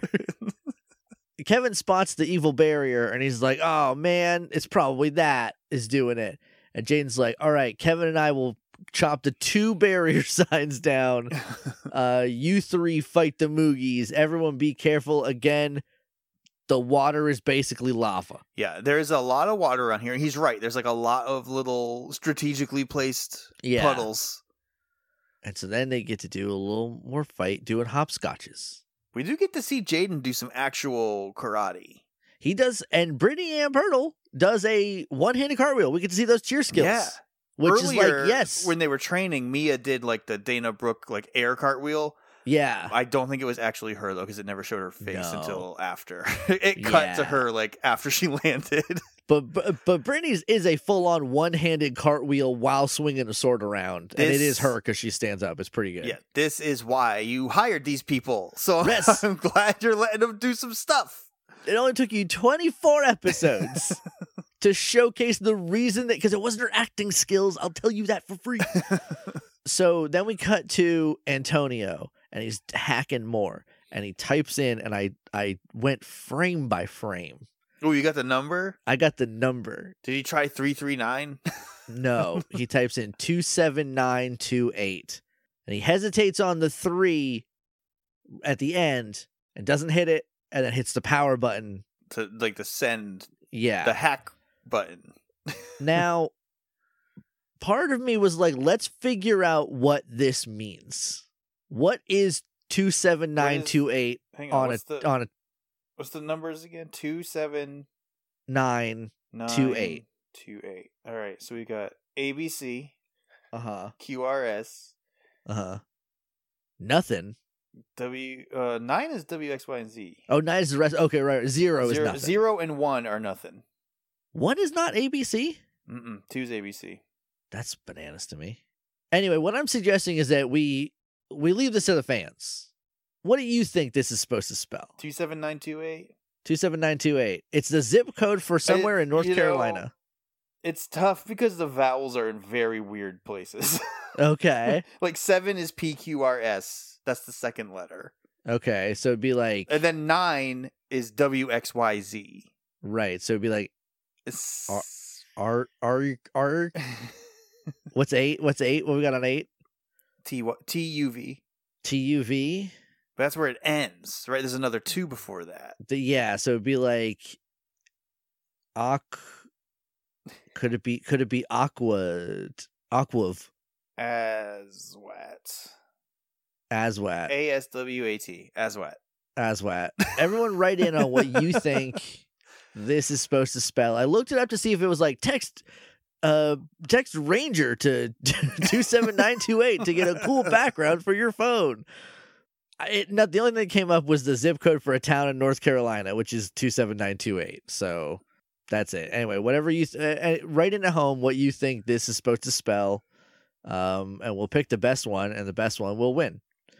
S2: Kevin spots the evil barrier and he's like, oh man, it's probably that is doing it. And Jaden's like, all right, Kevin and I will chop the two barrier signs down. Uh, you three fight the Moogies. Everyone be careful. Again, the water is basically lava.
S1: Yeah, there's a lot of water around here. And he's right. There's like a lot of little strategically placed
S2: Yeah.
S1: puddles.
S2: And so then they get to do a little more fight doing hopscotches.
S1: We do get to see Jaden do some actual karate.
S2: He does, and Brittany Ann Pirtle does a one-handed cartwheel. We get to see those cheer skills.
S1: Yeah.
S2: Which
S1: Earlier,
S2: is like, yes.
S1: when they were training, Mia did like the Dana Brooke like air cartwheel.
S2: Yeah.
S1: I don't think it was actually her though, because it never showed her face
S2: No.
S1: until after. It cut to
S2: Yeah.
S1: her like after she landed.
S2: But but, but Brittany's is a full-on one-handed cartwheel while swinging a sword around. And it
S1: This-
S2: is her because she stands up. It's pretty good.
S1: Yeah, this is why you hired these people. So
S2: Yes.
S1: I'm glad you're letting them do some stuff.
S2: It only took you twenty-four episodes to showcase the reason that, because it wasn't her acting skills. I'll tell you that for free. So then we cut to Antonio, and he's hacking more, and he types in, and I I went frame by frame.
S1: Oh, you got the number?
S2: I got the number.
S1: Did he try three three nine?
S2: No, he types in two seven nine two eight, and he hesitates on the three at the end and doesn't hit it, and then hits the power button.
S1: To like the send,
S2: Yeah.
S1: the hack button.
S2: Now, part of me was like, let's figure out what this means. What is two seven nine two eight
S1: Hang on,
S2: on
S1: what's
S2: a
S1: the,
S2: on a
S1: what's the numbers again? Two seven
S2: nine
S1: nine
S2: two eight.
S1: two eight. All right, so we got A B C,
S2: Uh-huh.
S1: Q R S,
S2: Uh-huh. Nothing.
S1: W uh nine is W X Y and Z.
S2: Oh, nine is the rest. Okay, right. Zero, is
S1: Zero,
S2: nothing.
S1: zero and one are nothing.
S2: One is not A B C?
S1: Mm-mm. Two's A B C.
S2: That's bananas to me. Anyway, what I'm suggesting is that we we leave this to the fans. What do you think this is supposed to spell?
S1: Two seven nine two eight.
S2: two seven nine two eight. It's the zip code for somewhere in North
S1: you know,
S2: Carolina.
S1: It's tough because the vowels are in very weird places.
S2: Okay.
S1: Like seven is P Q R S. That's the second letter.
S2: Okay. So it'd be like
S1: And then nine is W X Y Z.
S2: right. So it'd be like
S1: It's...
S2: R R R what's eight? What's eight? What we got on eight?
S1: T T U V.
S2: T U V?
S1: That's where it ends, right? There's another two before that.
S2: The, yeah, so it'd be like Aqu could it be could it be Aqua Aquav
S1: Aswat.
S2: Aswat.
S1: A S W A T. Aswat.
S2: Aswat. Everyone write in on what you think this is supposed to spell. I looked it up to see if it was like text uh text Ranger to two seven nine two eight to get a cool background for your phone. It, not the only thing that came up was the zip code for a town in North Carolina, which is two seven nine two eight. So that's it. Anyway, whatever you th- uh, write into home what you think this is supposed to spell, um, and we'll pick the best one, and the best one will win.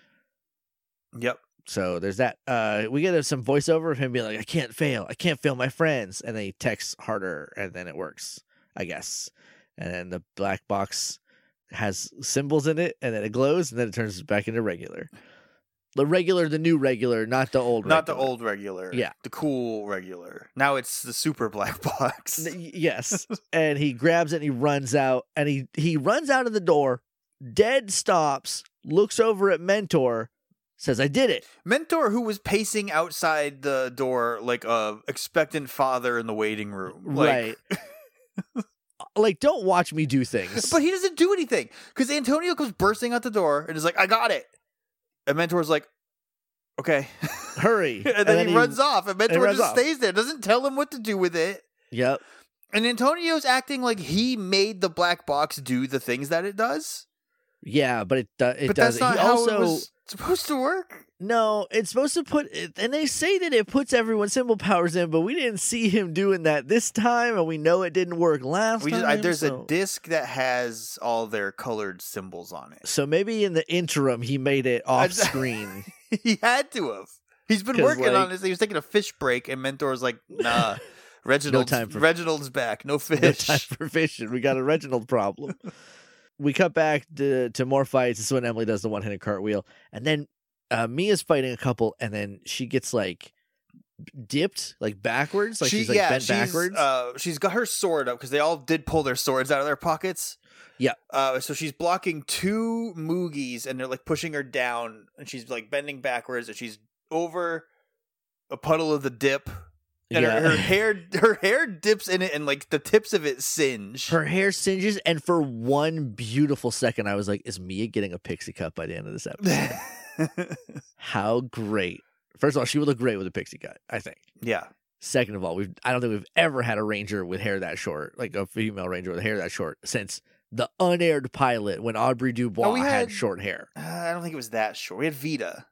S1: Yep.
S2: So there's that. Uh, we get some voiceover of him being like, "I can't fail. I can't fail my friends," and then he texts harder, and then it works, I guess. And then the black box has symbols in it, and then it glows, and then it turns back into regular. The regular, the new regular, not the old regular.
S1: Not the old regular.
S2: Yeah.
S1: The cool regular. Now it's the super black box.
S2: N- Yes. And he grabs it and he runs out. And he, he runs out of the door, dead stops, looks over at Mentor, says, "I did it."
S1: Mentor, who was pacing outside the door like a expectant father in the waiting room. Like,
S2: Right. Like, don't watch me do things.
S1: But he doesn't do anything. Because Antonio comes bursting out the door and is like, "I got it." And Mentor's like, "Okay."
S2: Hurry.
S1: and,
S2: And
S1: then,
S2: then
S1: he,
S2: he-
S1: runs off. And Mentor
S2: runs
S1: just
S2: off.
S1: stays there. Doesn't tell him what to do with it.
S2: Yep.
S1: And Antonio's acting like he made the black box do the things that it does.
S2: Yeah, but it, do- it
S1: but
S2: doesn't.
S1: that's not
S2: He
S1: how
S2: also,
S1: it was supposed to work.
S2: no, it's supposed to put, and they say that it puts everyone's symbol powers in, but we didn't see him doing that this time, and we know it didn't work last
S1: We just,
S2: time.
S1: I, there's
S2: so.
S1: a disc that has all their colored symbols on it.
S2: So maybe in the interim, he made it off screen.
S1: He had to have. He's been
S2: 'Cause,
S1: working
S2: like-
S1: on this. He was taking a fish break, and Mentor's like, "Nah, Reginald's,
S2: time for-
S1: Reginald's back. No fish."
S2: No time for fishing. We got a Reginald problem. We cut back to, to more fights. This is when Emily does the one-handed cartwheel. And then uh, Mia's fighting a couple, and then she gets, like, dipped, like, backwards. Like,
S1: She-
S2: she's, like,
S1: yeah,
S2: bent
S1: she's,
S2: backwards.
S1: Uh, she's got her sword up because they all did pull their swords out of their pockets.
S2: Yeah.
S1: Uh, so she's blocking two Moogies, and they're like pushing her down, and she's like bending backwards, and she's over a puddle of the dip, and
S2: Yeah.
S1: her, her hair, her hair dips in it, and like the tips of it singe.
S2: Her hair singes, and for one beautiful second, I was like, is Mia getting a pixie cut by the end of this episode? How great. First of all, she would look great with a pixie cut, I think.
S1: Yeah.
S2: Second of all, we've I don't think we've ever had a ranger with hair that short, like a female ranger with hair that short, since the unaired pilot when Aubrey Dubois
S1: Oh, we
S2: had,
S1: had-
S2: short hair.
S1: Uh, I don't think it was that short. We had Vita.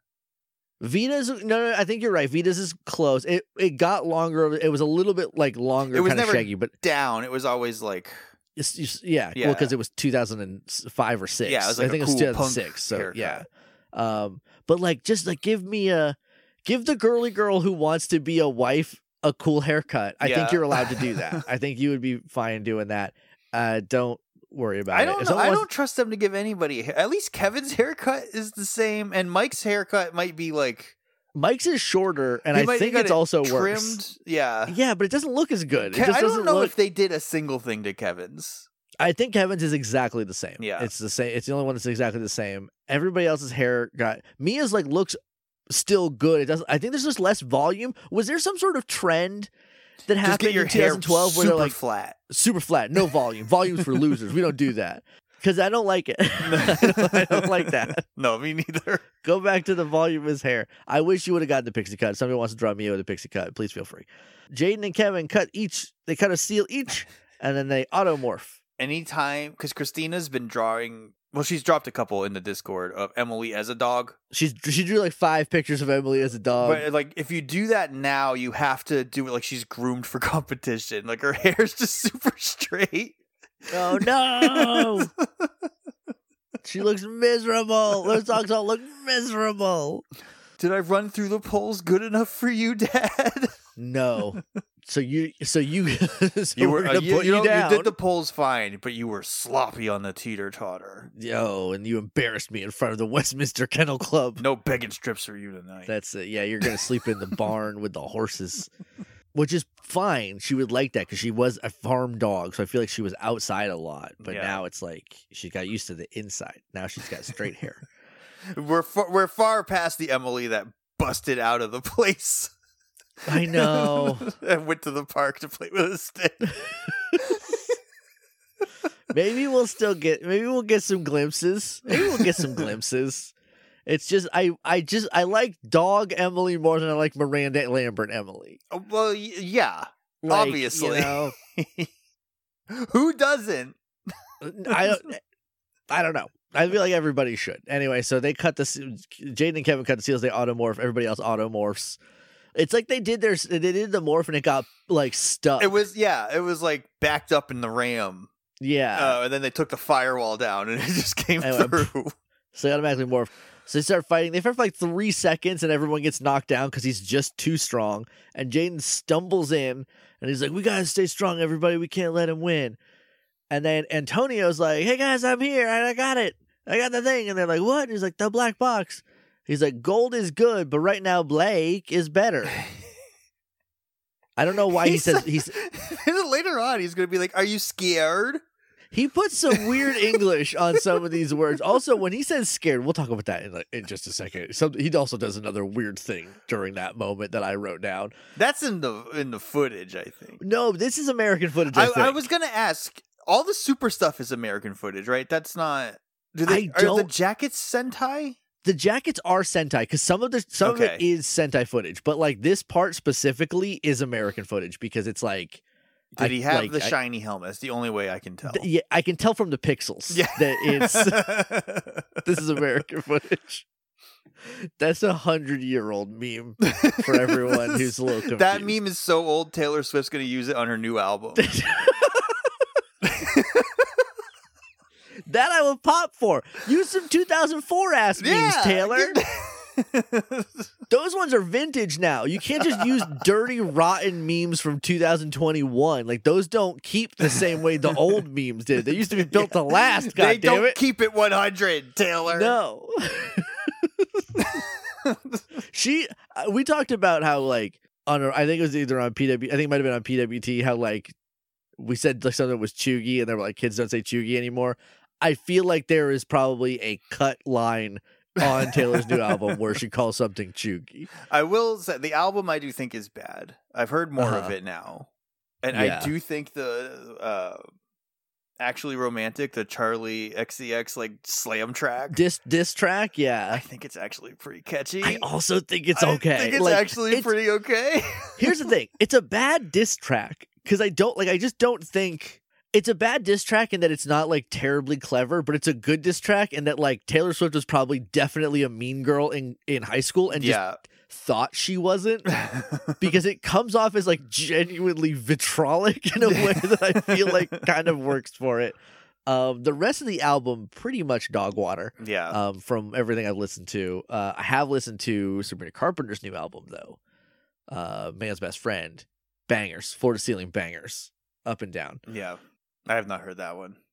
S2: Vita's no, no, I think you're right. Vita's is close. It it got longer. It was a little bit like longer,
S1: It was
S2: kind of
S1: never
S2: shaggy, but
S1: Down. It was always like,
S2: it's, it's, yeah,
S1: Yeah.
S2: well, because it was two thousand five or six.
S1: Yeah, it was like
S2: I think
S1: a
S2: it was
S1: cool
S2: two thousand
S1: punk
S2: six. So
S1: haircut.
S2: yeah, um, but like just like give me a give the girly girl who wants to be a wife a cool haircut. I
S1: Yeah.
S2: think you're allowed to do that. I think you would be fine doing that. Uh, don't worry about
S1: I
S2: it.
S1: don't
S2: If
S1: know.
S2: someone
S1: I
S2: wants-
S1: don't trust them to give anybody. a hair- At least Kevin's haircut is the same, and Mike's haircut might be like
S2: Mike's is shorter, and
S1: he
S2: I
S1: might
S2: think
S1: got
S2: it's
S1: it
S2: also
S1: trimmed.
S2: worse.
S1: Yeah,
S2: Yeah, but it doesn't look as good. It
S1: Ke-
S2: just
S1: I
S2: doesn't
S1: don't know
S2: look.
S1: if they did a single thing to Kevin's.
S2: I think Kevin's is exactly the same.
S1: Yeah.
S2: It's the same. It's the only one that's exactly the same. Everybody else's hair got Mia's like looks still good. It doesn't. I think there's just less volume. Was there some sort of trend that
S1: Just
S2: happened
S1: get your
S2: in
S1: hair
S2: twenty twelve where
S1: super
S2: they're like
S1: flat.
S2: super flat, no volume, volumes for losers? We don't do that because I don't like it. I, don't, I don't like that.
S1: No, me neither.
S2: Go back to the volume of his hair. I wish you would have gotten the pixie cut. If somebody wants to draw Mia with a pixie cut, please feel free. Jaden and Kevin cut each. They cut a seal each, and then they automorph.
S1: Anytime, because Christina's been drawing. Well, she's dropped a couple in the Discord of Emily as a dog.
S2: She's she drew like five pictures of Emily as a dog.
S1: But like, if you do that now, you have to do it like she's groomed for competition. Like her hair's just super straight.
S2: Oh no! She looks miserable. Those dogs all look miserable.
S1: Did I run through the polls good enough for you, Dad?
S2: No. So you, so you, so
S1: you
S2: we're
S1: were uh,
S2: gonna
S1: you,
S2: put
S1: you,
S2: you,
S1: know,
S2: down.
S1: you did the polls fine, but you were sloppy on the teeter totter.
S2: Yo, and you embarrassed me in front of the Westminster Kennel Club.
S1: No begging strips for you tonight.
S2: That's it. Yeah, you're gonna sleep in the barn with the horses, which is fine. She would like that because she was a farm dog, so I feel like she was outside a lot. But
S1: Yeah.
S2: now it's like she got used to the inside. Now she's got straight hair.
S1: we're far, we're far past the Emily that busted out of the place.
S2: I know.
S1: And went to the park to play with a stick.
S2: Maybe we'll still get. Maybe we'll get some glimpses. Maybe we'll get some glimpses. It's just I. I just I like dog Emily more than I like Miranda Lambert Emily.
S1: Oh, well, y- yeah,
S2: Like,
S1: obviously.
S2: you know,
S1: Who doesn't?
S2: I don't. I don't know. I feel like everybody should. Anyway, so they cut the Jaden and Kevin cut the seals. They automorph. Everybody else automorphs. It's like they did their. They did the morph and it got like stuck.
S1: It was yeah, it was like backed up in the RAM.
S2: yeah.
S1: Uh, and then they took the firewall down and it just came
S2: And it went
S1: through.
S2: So they automatically morph. So they start fighting. They fight for like three seconds and everyone gets knocked down because he's just too strong. And Jaden stumbles in and he's like, "We gotta stay strong, everybody. We can't let him win." And then Antonio's like, "Hey guys, I'm here. I got it. I got the thing." And they're like, "What?" And he's like, "The black box." He's like, "Gold is good, but right now Blake is better." I don't know why he, says
S1: said-
S2: he's.
S1: Later on, he's going to be like, "Are you scared?"
S2: He puts some weird English on some of these words. Also, when he says scared, we'll talk about that in, like, in just a second. Some, he also does another weird thing during that moment that I wrote down.
S1: That's in the in the footage, I think.
S2: No, this is American footage. I,
S1: I,
S2: think.
S1: I was going to ask. All the super stuff is American footage, right? That's not. Do they?
S2: I
S1: Are the
S2: don't-
S1: jackets Sentai?
S2: The jackets are Sentai because some of the some of it
S1: Okay.
S2: is Sentai footage, but like this part specifically is American footage because it's like.
S1: Did
S2: I-
S1: he have
S2: like,
S1: the
S2: I-
S1: shiny helmet? That's the only way I can tell.
S2: th- yeah, I can tell from the pixels
S1: Yeah.
S2: that it's this is American footage. That's a hundred year old meme for everyone who's a little confused.
S1: That meme is so old. Taylor Swift's going to use it on her new album.
S2: That I would pop for. Use some two thousand four ass memes, Taylor. Those ones are vintage now. You can't just use dirty, rotten memes from two thousand twenty-one. Like those don't keep the same way the old memes did. They used to be built to last. God
S1: they
S2: damn
S1: don't
S2: it!
S1: keep it one hundred, Taylor.
S2: No. she. uh, We talked about how like on. Her, I think it was either on P W. I think it might have been on P W T. How like we said like something was chuggy, and they were like kids don't say chuggy anymore. I feel like there is probably a cut line on Taylor's new album where she calls something chuggy.
S1: I will say the album I do think is bad. I've heard more of
S2: Uh-huh.
S1: it now. And
S2: Yeah.
S1: I do think the uh Actually Romantic, the Charlie X C X like slam track.
S2: Diss diss track,
S1: I
S2: yeah.
S1: think it's actually pretty catchy.
S2: I also think it's
S1: I
S2: okay.
S1: think it's
S2: Like,
S1: actually
S2: it's-
S1: pretty okay.
S2: Here's the thing: it's a bad diss track because I don't like. I just don't think it's a bad diss track in that it's not like terribly clever, but it's a good diss track in that like Taylor Swift was probably definitely a mean girl in in high school and just
S1: yeah.
S2: thought she wasn't because it comes off as like genuinely vitrolic in a way that I feel like kind of works for it. Um, the rest of the album pretty much dog water.
S1: yeah.
S2: Um, from everything I've listened to, uh, I have listened to Sabrina Carpenter's new album though. Uh, Man's Best Friend, bangers, floor to ceiling bangers, up and down.
S1: yeah. I have not heard that one.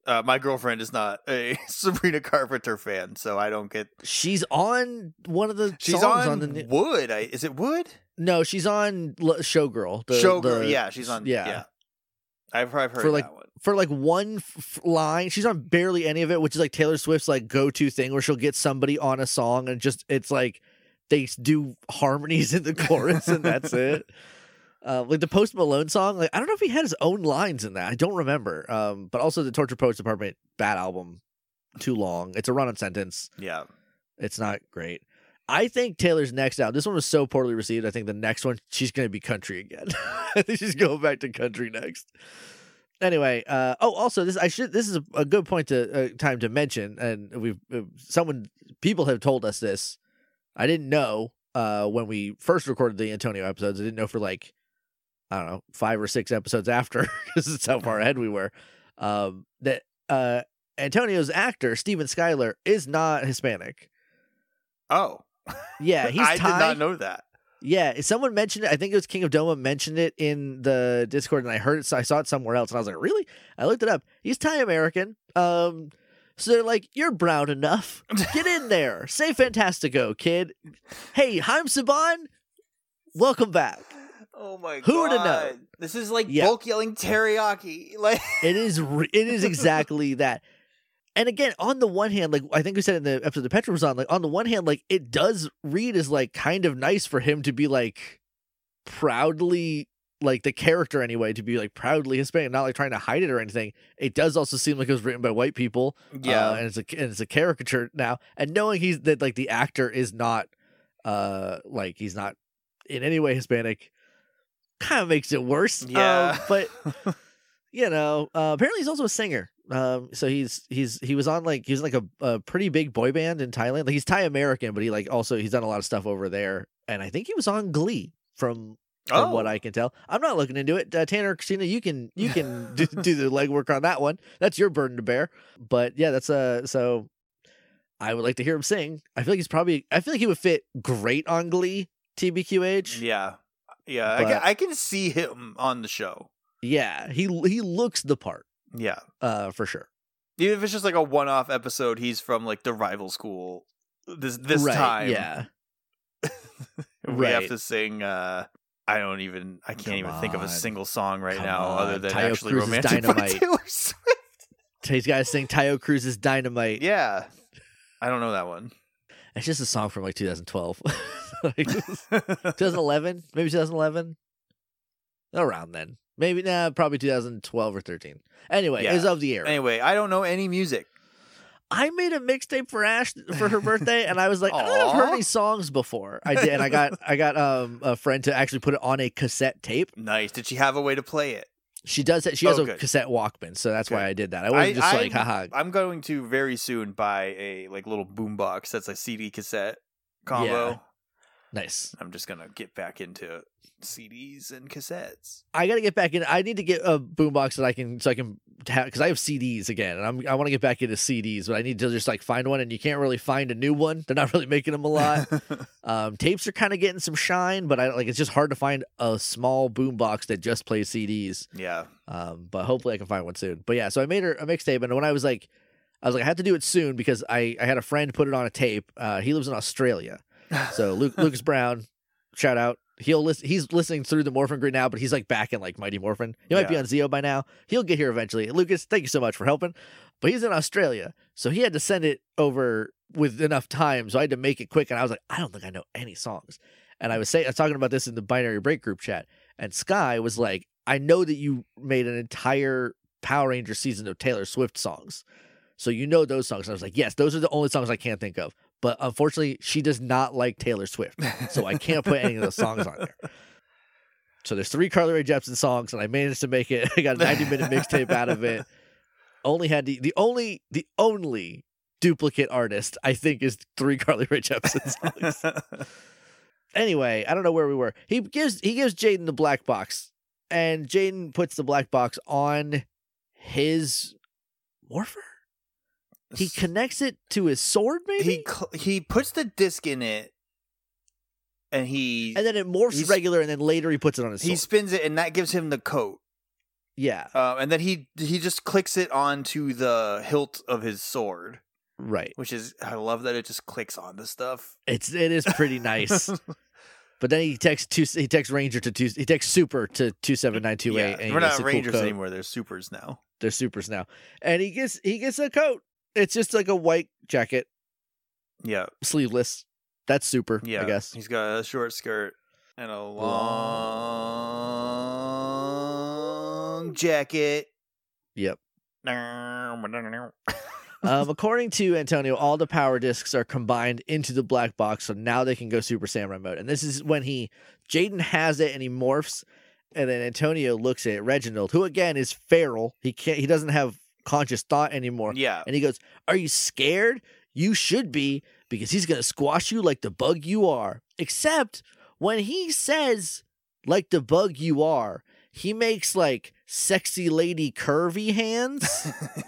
S1: Uh, my girlfriend is not a Sabrina Carpenter fan, so I don't get.
S2: She's on one of the
S1: She's
S2: songs
S1: on,
S2: on the
S1: Wood. I, is it Wood?
S2: No, she's on L- Showgirl. The,
S1: Showgirl.
S2: the-
S1: yeah, she's on.
S2: Yeah,
S1: Yeah, I've, I've heard
S2: for like
S1: that one.
S2: for like one f- line. She's on barely any of it, which is like Taylor Swift's like go to thing, where she'll get somebody on a song and just it's like they do harmonies in the chorus and that's it. Uh, like the Post Malone song, like I don't know if he had his own lines in that. I don't remember. Um, but also the Torture Poets Department, bad album, too long. It's a run-on sentence.
S1: Yeah,
S2: It's not great. I think Taylor's next album. This one was so poorly received. I think the next one she's going to be country again. I think she's going back to country next. Anyway, uh, oh, also this I should this is a, a good point to uh, time to mention, and we've uh, someone people have told us this. I didn't know uh, when we first recorded the Antonio episodes. I didn't know for like. I don't know, five or six episodes after, because it's how far ahead we were, um, that uh, Antonio's actor, Steven Skyler, is not Hispanic.
S1: Oh.
S2: Yeah, he's
S1: I
S2: Thai.
S1: did not know that.
S2: Yeah, someone mentioned it. I think it was King of Doma mentioned it in the Discord, and I heard it, so I saw it somewhere else, and I was like, really? I looked it up. He's Thai-American. Um, so they're like, you're brown enough. Get in there. Say Fantastico, kid. Hey, Haim Saban, welcome back.
S1: Oh my god!
S2: Who would have known?
S1: This is like
S2: Yeah.
S1: Bulk yelling teriyaki. Like
S2: It is. Re- it is exactly that. And again, on the one hand, like I think we said in the episode that Petra was on, like on the one hand, like it does read as like kind of nice for him to be like proudly, like the character anyway, to be like proudly Hispanic, not like trying to hide it or anything. It does also seem like it was written by white people.
S1: Yeah.
S2: uh, and it's a and it's a caricature now. And knowing he's that like the actor is not, uh, like he's not in any way Hispanic. Kind of makes it worse.
S1: Yeah.
S2: Um, but you know, uh, apparently he's also a singer. Um, so he's he's he was on like he's like a, a pretty big boy band in Thailand. Like he's Thai American, but he like also he's done a lot of stuff over there. And I think he was on Glee from from
S1: Oh.
S2: what I can tell. I'm not looking into it. Uh, Tanner, Christina, you can you can do, do the legwork on that one. That's your burden to bear. But yeah, that's uh so I would like to hear him sing. I feel like he's probably I feel like he would fit great on Glee. T B Q H.
S1: Yeah. Yeah. I
S2: But-
S1: can, I can see him on the show.
S2: Yeah, he he looks the part,
S1: Yeah.
S2: uh, for sure.
S1: Even if it's just like a one off episode, he's from like the rival school this this
S2: right,
S1: time.
S2: yeah.
S1: We have
S2: Right.
S1: to sing uh I don't even I can't
S2: Come
S1: even think of a
S2: on.
S1: single song right
S2: Come
S1: now
S2: on.
S1: other than
S2: Tayo
S1: actually
S2: Cruz's
S1: romantic by
S2: Dynamite.
S1: Taylor Swift.
S2: He's got to sing Tayo Cruz's Dynamite.
S1: Yeah. I don't know that one.
S2: It's just a song from like twenty twelve. Like, twenty eleven, maybe twenty eleven, around then. Maybe nah, probably twenty twelve or thirteen. Anyway,
S1: Yeah.
S2: it's of the era.
S1: Anyway, I don't know any music.
S2: I made a mixtape for Ash for her birthday, and I was like, I don't know if I've heard
S1: Aw.
S2: any songs before. I did, and I got I got um a friend to actually put it on a cassette tape.
S1: Nice. Did she have a way to play it?
S2: She does it. She has
S1: Oh,
S2: a
S1: good.
S2: cassette Walkman, so that's why
S1: Good.
S2: I did that. I wasn't just like,
S1: I'm-
S2: haha.
S1: I'm going to very soon buy a like little boombox that's a C D cassette combo.
S2: Yeah. Nice.
S1: I'm just gonna get back into C Ds and cassettes.
S2: I got to get back in. I need to get a boombox that I can, so I can have, because I have C Ds again, and I'm, I want to get back into C Ds, but I need to just like find one, and you can't really find a new one. They're not really making them a lot. um, tapes are kind of getting some shine, but I like it's just hard to find a small boombox that just plays C Ds.
S1: Yeah.
S2: Um, but hopefully I can find one soon. But yeah, so I made her a mixtape, and when I was like, I was like, I had to do it soon because I, I had a friend put it on a tape. Uh, he lives in Australia, so Luke, Lucas Brown, shout out. He'll listen. He's listening through the Morphin Grid now, but he's like back in like Mighty Morphin. He might be
S1: Yeah.
S2: on Zeo by now. He'll get here eventually. Lucas, thank you so much for helping. But he's in Australia, so he had to send it over with enough time. So I had to make it quick, and I was like, I don't think I know any songs. And I was saying, I was talking about this in the Binary Break group chat, and Sky was like, I know that you made an entire Power Ranger season of Taylor Swift songs, so you know those songs. And I was like, yes, those are the only songs I can't think of. But unfortunately, she does not like Taylor Swift, so I can't put any of those songs on there. So there's three Carly Rae Jepsen songs, and I managed to make it. I got a ninety minute mixtape out of it. Only had the the only the only duplicate artist I think is three Carly Rae Jepsen songs. Anyway, I don't know where we were. He gives he gives Jaden the black box, and Jaden puts the black box on his morpher. He connects it to his sword, maybe,
S1: he cl- he puts the disc in it, and he
S2: and then it morphs
S1: he's-
S2: regular, and then later he puts it on his sword.
S1: he spins it, and that gives him the coat.
S2: Yeah.
S1: Um, and then he he just clicks it onto the hilt of his sword,
S2: Right.
S1: which is I love that it just clicks onto stuff.
S2: It's it is pretty nice. But then he texts two. He texts Ranger to two. He texts Super to two seven nine two eight.
S1: Yeah, we're not Rangers cool anymore. They're Supers now.
S2: They're Supers now, and he gets he gets a coat. It's just like a white jacket.
S1: Yeah,
S2: sleeveless. That's Super.
S1: Yeah,
S2: I guess
S1: he's got a short skirt and a long jacket.
S2: Yep. Um, according to Antonio, all the power discs are combined into the black box, so now they can go Super Samurai mode. And this is when he, Jaden has it and he morphs, and then Antonio looks at Reginald, who again is feral. He can't, he doesn't have conscious thought anymore.
S1: Yeah.
S2: And he goes, "Are you scared? You should be, because he's gonna squash you like the bug you are." Except when he says, "like the bug you are," he makes like sexy lady curvy hands.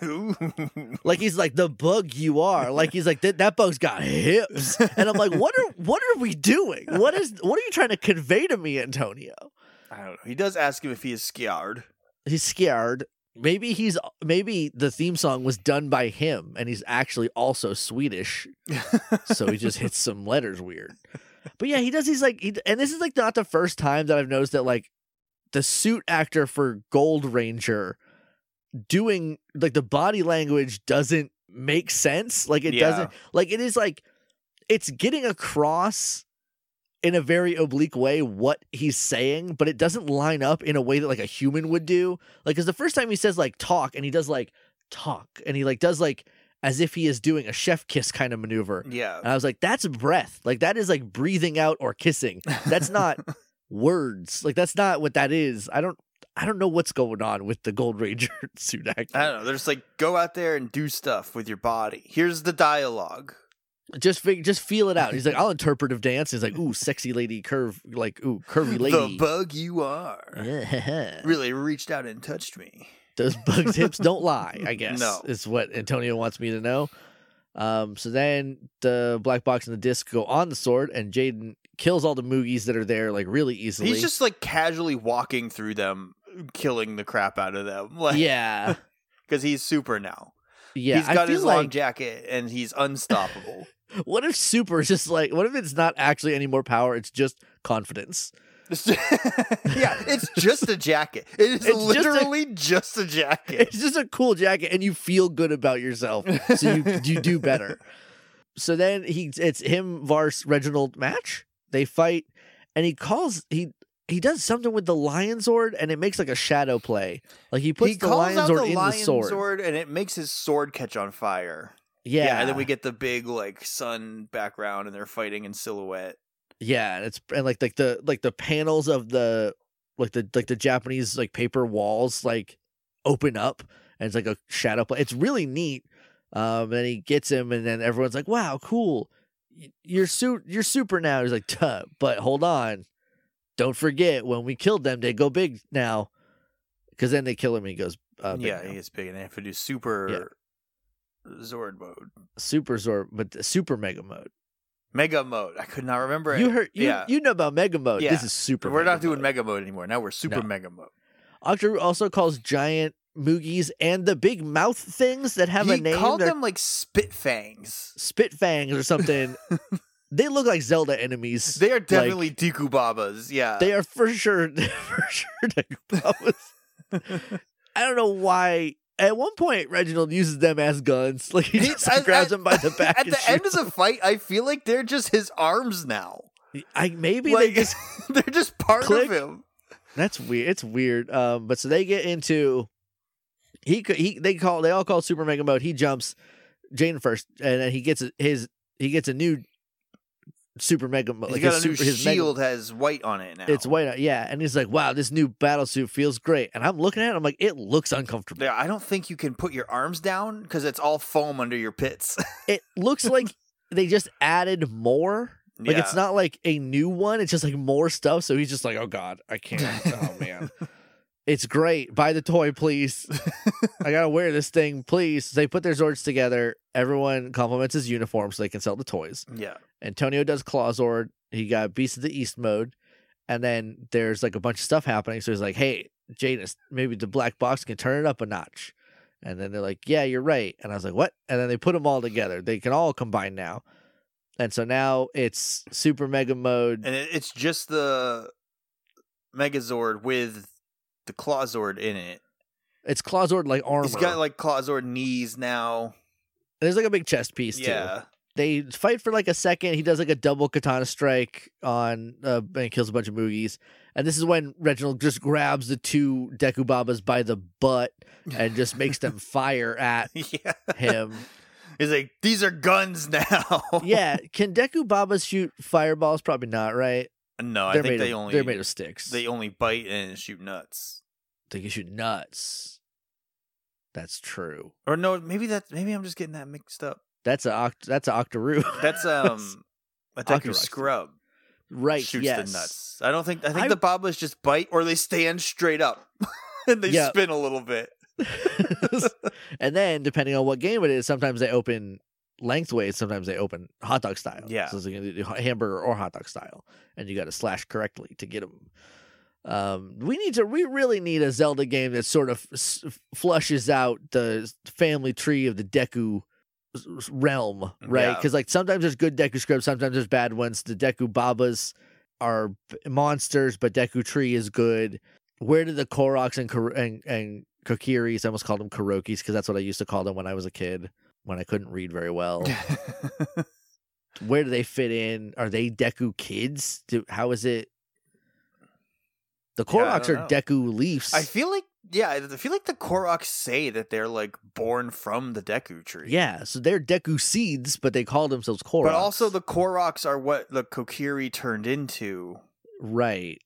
S2: Like he's like, "the bug you are." Like he's like, that, that bug's got hips. And I'm like, what are what are we doing? What is what are you trying to convey to me, Antonio?
S1: I don't know. He does ask him if he is scared.
S2: He's scared. Maybe he's maybe the theme song was done by him and he's actually also Swedish. So he just hits some letters weird. But yeah, he does these like he, and this is like not the first time that I've noticed that like the suit actor for Gold Ranger doing like the body language doesn't make sense. Like it
S1: Yeah.
S2: doesn't like it is like it's getting across in a very oblique way what he's saying, but it doesn't line up in a way that like a human would do. Like, cause the first time he says like talk and he does like talk and he like does like as if he is doing a chef kiss kind of maneuver.
S1: Yeah.
S2: And I was like, that's breath. Like that is like breathing out or kissing. That's not words. Like that's not what that is. I don't I don't know what's going on with the Gold Ranger suit actor.
S1: I don't know. They're just like, go out there and do stuff with your body. Here's the dialogue.
S2: Just fig- just feel it out. He's like, I'll interpretive dance. He's like, ooh, sexy lady curve, like, ooh, curvy lady.
S1: The bug you are.
S2: Yeah.
S1: Really reached out and touched me.
S2: Those bugs' hips don't lie, I guess.
S1: No.
S2: Is what Antonio wants me to know. Um, so then the black box and the disc go on the sword, and Jaden kills all the Moogies that are there, like, really easily.
S1: He's just, like, casually walking through them, killing the crap out of them. Like,
S2: yeah.
S1: Because he's Super now.
S2: Yeah.
S1: He's got
S2: I feel
S1: his
S2: like,
S1: long jacket, and he's unstoppable.
S2: What if Super is just like, what if it's not actually any more power? It's just confidence.
S1: Yeah, it's just a jacket. It is
S2: It's
S1: literally just a, just a jacket.
S2: It's just a cool jacket, and you feel good about yourself, so you you do better. So then he, it's him versus Reginald match. They fight, and he calls he he does something with the Lion Sword, and it makes like a shadow play. Like he puts
S1: he
S2: the
S1: calls
S2: Lion
S1: out
S2: Sword
S1: the
S2: in
S1: lion
S2: the sword.
S1: sword, and it makes his sword catch on fire.
S2: Yeah.
S1: and then we get the big like sun background, and they're fighting in silhouette.
S2: Yeah, and it's and like like the like the panels of the like the like the Japanese like paper walls like open up, and it's like a shadow play. It's really neat. Um, and he gets him, and then everyone's like, "Wow, cool! You're su- you're Super now." He's like, "Tuh, but hold on, don't forget when we killed them, they go big now." Because then they kill him, and he goes, uh, big
S1: Yeah,
S2: now.
S1: he gets big, and they have to do super Zord mode,
S2: Super Zord, but the Super Mega Mode.
S1: Mega mode. I could not remember it.
S2: You heard, you,
S1: yeah,
S2: you know about Mega Mode.
S1: Yeah.
S2: This is Super.
S1: we're
S2: Mega
S1: not doing
S2: mode.
S1: Mega mode anymore. Now we're Super
S2: No.
S1: Mega mode.
S2: Octo also calls giant Moogies and the big mouth things that have
S1: he
S2: a name.
S1: called
S2: They're
S1: them like spit fangs.
S2: Spit Fangs or something. They look like Zelda enemies.
S1: They are
S2: Like,
S1: definitely Deku Babas. Yeah,
S2: they are for sure, for sure. Deku I don't know why. At one point, Reginald uses them as guns. Like he just
S1: At-
S2: grabs
S1: at-
S2: them by the back.
S1: At
S2: and
S1: the end of
S2: shoots
S1: the fight, I feel like they're just his arms now.
S2: them. I maybe
S1: Like,
S2: they just.
S1: they're just part
S2: click.
S1: of him.
S2: That's weird. It's weird. Um, but so they get into. He could. He they call. They all call Super Mega Mode. He jumps Jane first, and then he gets his. He gets a new Super Mega Mode.
S1: He's
S2: Like
S1: got
S2: his
S1: a new
S2: super, his mega-
S1: shield has white on it now.
S2: It's white, yeah, and he's like, "Wow, this new battle suit feels great." And I'm looking at it, I'm like, "It looks uncomfortable."
S1: There, I don't think you can put your arms down because it's all foam under your pits.
S2: It looks like they just added more. Like it's
S1: Yeah.
S2: not like a new one; it's just like more stuff. So he's just like, "Oh God, I can't." Oh man, it's great. Buy the toy, please. I gotta wear this thing, please. They put their Zords together. Everyone compliments his uniform so they can sell the toys.
S1: Yeah.
S2: Antonio does Claw Zord. He got Beast of the East mode. And then there's like a bunch of stuff happening. So he's like, hey, Janus, maybe the black box can turn it up a notch. And then they're like, yeah, you're right. And I was like, what? And then they put them all together. They can all combine now. And so now it's Super Mega Mode.
S1: And it's just the Megazord with the Clawzord in it.
S2: It's Clawzord like armor.
S1: He's got like Clawzord knees now.
S2: There's like a big chest piece too.
S1: Yeah.
S2: They fight for like a second. He does like a double katana strike on uh, and kills a bunch of Moogies. And this is when Reginald just grabs the two Deku Babas by the butt and just makes them fire at
S1: yeah.
S2: him.
S1: He's like, these are guns now.
S2: Yeah. Can Deku Babas shoot fireballs? Probably not, right?
S1: No,
S2: they're
S1: I think they
S2: of,
S1: only
S2: they're made of sticks.
S1: They only bite and shoot nuts.
S2: They can shoot nuts. That's true.
S1: Or no, maybe that maybe I'm just getting that mixed up.
S2: That's a oct- that's a Octoroo.
S1: That's um a Deku Scrub.
S2: Right,
S1: shoots
S2: yes.
S1: the nuts. I don't think I think
S2: I...
S1: the Babas just bite or they stand straight up and they
S2: yeah.
S1: spin a little bit.
S2: And then depending on what game it is, sometimes they open lengthways, sometimes they open hot dog style.
S1: Yeah.
S2: So it's like do hamburger or hot dog style. And you got to slash correctly to get them. Um, we need to. We really need a Zelda game that sort of s- flushes out the family tree of the Deku realm, right? Because
S1: yeah.
S2: like sometimes there's good Deku Scrubs, sometimes there's bad ones. The Deku Babas are monsters, but Deku Tree is good. Where did the Koroks and Kor- and, and Kokiris? I almost called them Kurokis because that's what I used to call them when I was a kid when I couldn't read very well. Where do they fit in? Are they Deku kids? Do, how is it? The Koroks
S1: yeah,
S2: are Deku Leafs.
S1: I feel like, yeah, I feel like the Koroks say that they're like born from the Deku tree.
S2: Yeah, so they're Deku seeds, but they call themselves Koroks.
S1: But also the Koroks are what the Kokiri turned into.
S2: Right.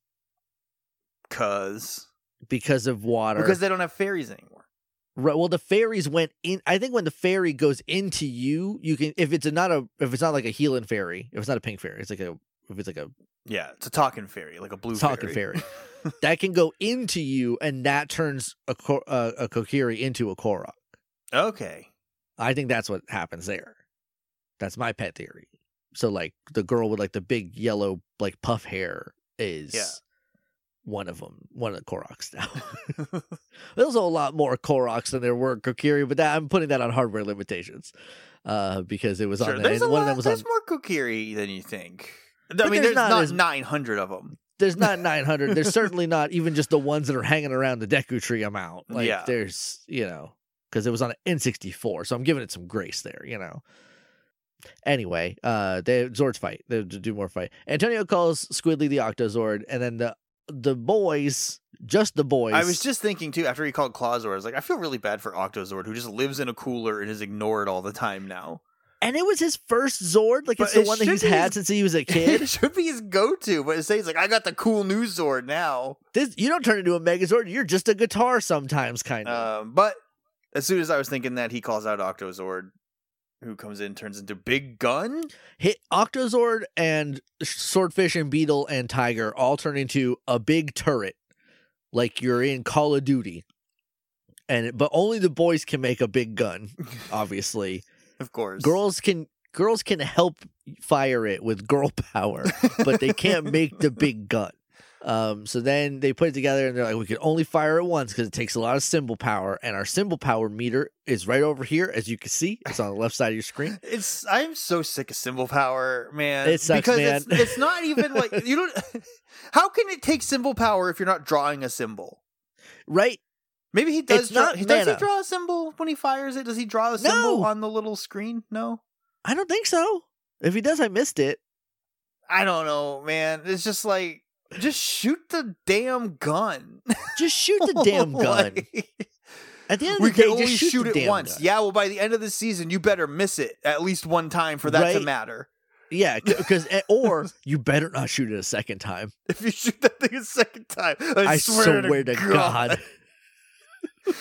S1: Cause.
S2: Because of water.
S1: Because they don't have fairies anymore.
S2: Right. Well, the fairies went in. I think when the fairy goes into you, you can, if it's a, not a, if it's not like a healing fairy, if it's not a pink fairy, it's like a, if it's like a,
S1: yeah, it's a talking fairy, like a blue
S2: talking
S1: fairy.
S2: fairy. That can go into you, and that turns a uh, a Kokiri into a Korok.
S1: Okay,
S2: I think that's what happens there. That's my pet theory. So, like the girl with like the big yellow like puff hair is
S1: yeah.
S2: one of them, one of the Koroks now. There's a lot more Koroks than there were Kokiri, but that, I'm putting that on hardware limitations uh, because it was
S1: sure.
S2: on.
S1: There's
S2: the,
S1: a
S2: one
S1: lot,
S2: of them was
S1: there's
S2: on,
S1: more Kokiri than you think. I
S2: but
S1: mean,
S2: there's
S1: there's,
S2: not
S1: not,
S2: as-
S1: nine hundred of them.
S2: There's not nine hundred. There's certainly not even just the ones that are hanging around the Deku tree amount. Like
S1: Yeah.
S2: there's, you know, because it was on an N sixty-four, so I'm giving it some grace there, you know. Anyway, uh, they Zords fight. They do more fight. Antonio calls Squidly the Octozord, and then the the boys, just the boys.
S1: I was just thinking too after he called Clawzord, I was like, I feel really bad for Octozord, who just lives in a cooler and is ignored all the time now.
S2: And it was his first Zord. Like,
S1: But
S2: it's the
S1: it
S2: one that
S1: should
S2: he's
S1: be
S2: had
S1: his-
S2: since he was a
S1: It
S2: kid.
S1: should be his go-to, but it says like, I got the cool new Zord now.
S2: This, you don't turn into a Megazord. You're just a guitar sometimes, kind of.
S1: Um, but as soon as I was thinking that, he calls out Octozord, who comes in, turns into Big Gun.
S2: Hit Octozord and Swordfish and Beetle and Tiger all turn into a big turret, like you're in Call of Duty. And but only the boys can make a big gun, obviously.
S1: Of course.
S2: Girls can girls can help fire it with girl power, but they can't make the big gun. Um, so then they put it together and they're like, we can only fire it once because it takes a lot of symbol power, and our symbol power meter is right over here, as you can see. It's on the left side of your screen.
S1: It's I'm so sick of symbol power, man.
S2: It sucks,
S1: because
S2: man.
S1: It's, it's not even like you don't. How can it take symbol power if you're not drawing a symbol?
S2: Right?
S1: Maybe he does.
S2: It's
S1: Draw,
S2: not
S1: he does he
S2: mana.
S1: draw a symbol when he fires it? Does he draw a symbol
S2: No.
S1: on the little screen? No.
S2: I don't think so. If he does, I missed it.
S1: I don't know, man. It's just like just shoot the damn gun.
S2: Just shoot the damn gun.
S1: Like,
S2: At the end of
S1: we
S2: the day,
S1: can only
S2: just shoot,
S1: shoot
S2: the
S1: it
S2: damn
S1: once.
S2: gun.
S1: Yeah, well, by the end of the season, you better miss it at least one time for that to
S2: Right?
S1: matter.
S2: Yeah, because or you better not shoot it a second time.
S1: If you shoot that thing a second time, I,
S2: I
S1: swear,
S2: swear
S1: to,
S2: to
S1: God.
S2: God.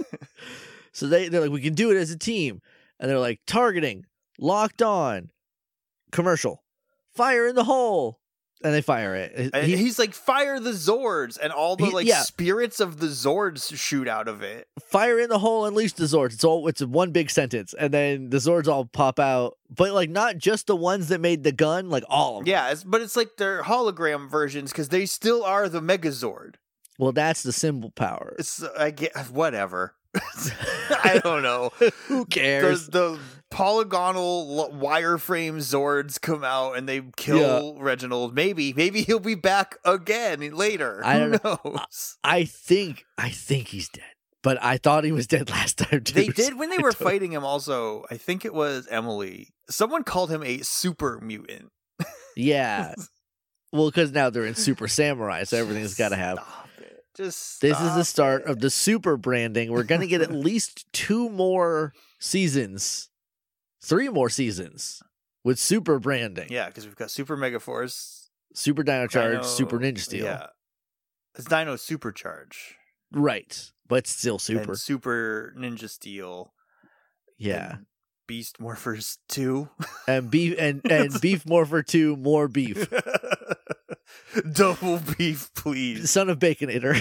S2: So they they're like, we can do it as a team, and they're like, targeting, locked on, commercial, fire in the hole, and they fire it.
S1: And
S2: He-
S1: he's like, fire the Zords, and all the
S2: He-
S1: like
S2: yeah.
S1: spirits of the Zords shoot out of it.
S2: fire in the hole, unleash the Zords. It's all it's one big sentence, and then the Zords all pop out, but like not just the ones that made the gun, like all of them.
S1: Yeah, it's, but it's like their hologram versions because they still are the Megazord.
S2: Well, that's the symbol power.
S1: It's I get whatever. I don't know.
S2: Who cares?
S1: The, the polygonal wireframe Zords come out and they kill yeah. Reginald. Maybe, maybe he'll be back again later.
S2: I
S1: Who
S2: don't
S1: knows?
S2: I, I think, I think he's dead. But I thought he was dead last time too.
S1: They did when they
S2: I
S1: were
S2: don't...
S1: fighting him. Also, I think it was Emily. Someone called him a super mutant.
S2: Yeah. Well, because now they're in Super Samurai, so everything's got to have.
S1: Stop it. Just
S2: this is the start
S1: it.
S2: of the super branding. We're going to get at least two more seasons, three more seasons with super branding.
S1: Yeah, because we've got Super Mega Force,
S2: Super Dino Charge,
S1: Dino,
S2: Super Ninja Steel.
S1: Yeah, it's Dino Supercharge,
S2: right? But still super.
S1: And Super Ninja Steel.
S2: Yeah.
S1: Beast Morphers two.
S2: And beef and, and Beef Morpher two, more beef.
S1: Double beef, please.
S2: Son of Baconator.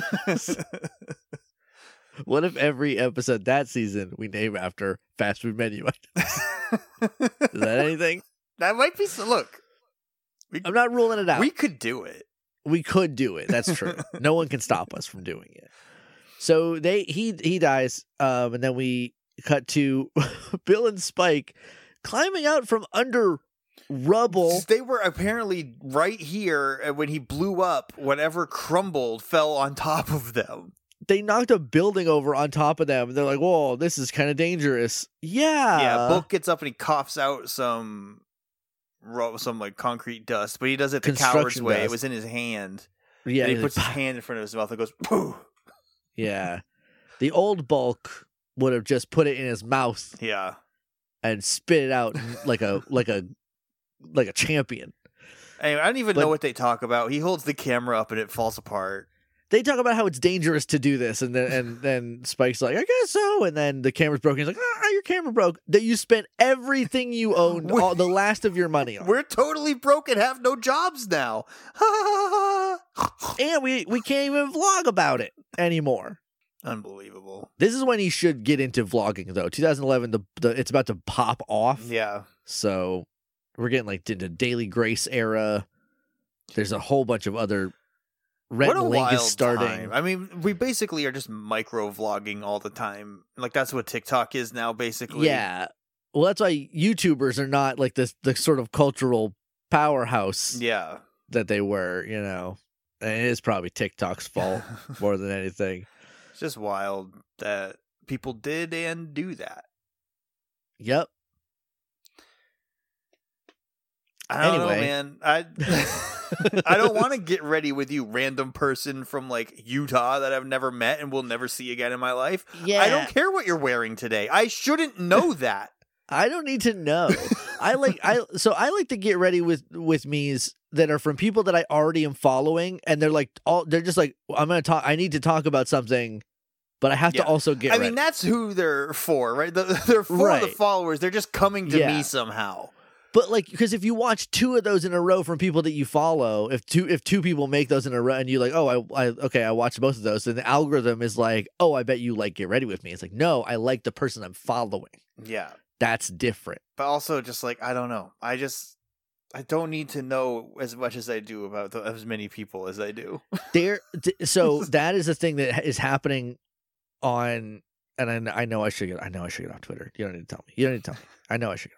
S2: What if every episode that season we name after fast food menu items? Is that anything?
S1: That might be so. Look, we,
S2: I'm not ruling it out.
S1: We could do it.
S2: We could do it. That's true. No one can stop us from doing it. So they he he dies, um, and then we cut to Bill and Spike climbing out from under rubble.
S1: They were apparently right here, and when he blew up, whatever crumbled fell on top of them.
S2: They knocked a building over on top of them. And they're like, whoa, this is kind of dangerous. Yeah.
S1: Yeah, Bulk gets up and he coughs out some some like concrete dust, but he does it the coward's way. Dust. It was in his hand.
S2: Yeah.
S1: And he puts his hand in front of his mouth and goes, pooh.
S2: Yeah. The old Bulk would have just put it in his mouth.
S1: Yeah.
S2: And spit it out like a like a like a champion.
S1: Anyway, I don't even but, know what they talk about. He holds the camera up and it falls apart.
S2: They talk about how it's dangerous to do this, and then and then Spike's like, I guess so, and then the camera's broken. He's like, ah, your camera broke. That you spent everything you owned, all, the last of your money on.
S1: We're totally broke and have no jobs now.
S2: And we, we can't even vlog about it anymore.
S1: Unbelievable.
S2: This is when he should get into vlogging, though. twenty eleven, the, the it's about to pop off.
S1: Yeah.
S2: So we're getting like into Daily Grace era. There's a whole bunch of other... Rhett
S1: what a
S2: Link
S1: wild
S2: is starting.
S1: Time. I mean, we basically are just micro vlogging all the time. Like that's what TikTok is now, basically.
S2: Yeah. Well, that's why YouTubers are not like this the sort of cultural powerhouse.
S1: Yeah.
S2: That they were, you know. And it is probably TikTok's fault more than anything.
S1: It's just wild that people did and do that.
S2: Yep.
S1: I don't
S2: anyway.
S1: know, man. I I don't want to get ready with you, random person from like Utah that I've never met and will never see again in my life.
S2: Yeah.
S1: I don't care what you're wearing today. I shouldn't know that.
S2: I don't need to know. I like I so I like to get ready with with me's that are from people that I already am following, and they're like all they're just like, I'm gonna talk. I need to talk about something. But I have
S1: yeah.
S2: to also get
S1: I
S2: ready.
S1: mean, that's who they're for, right? The, they're for
S2: right.
S1: the followers. They're just coming to
S2: yeah.
S1: me somehow.
S2: But like, because if you watch two of those in a row from people that you follow, if two if two people make those in a row, and you're like, oh, I, I okay, I watched both of those, then the algorithm is like, oh, I bet you like Get Ready With Me. It's like, no, I like the person I'm following.
S1: Yeah,
S2: that's different.
S1: But also, just like I don't know, I just I don't need to know as much as I do about the, as many people as I do.
S2: There, so that is the thing that is happening on, and I, I know I should get, I know I should get on Twitter. You don't need to tell me. You don't need to tell me. I know I should get on Twitter.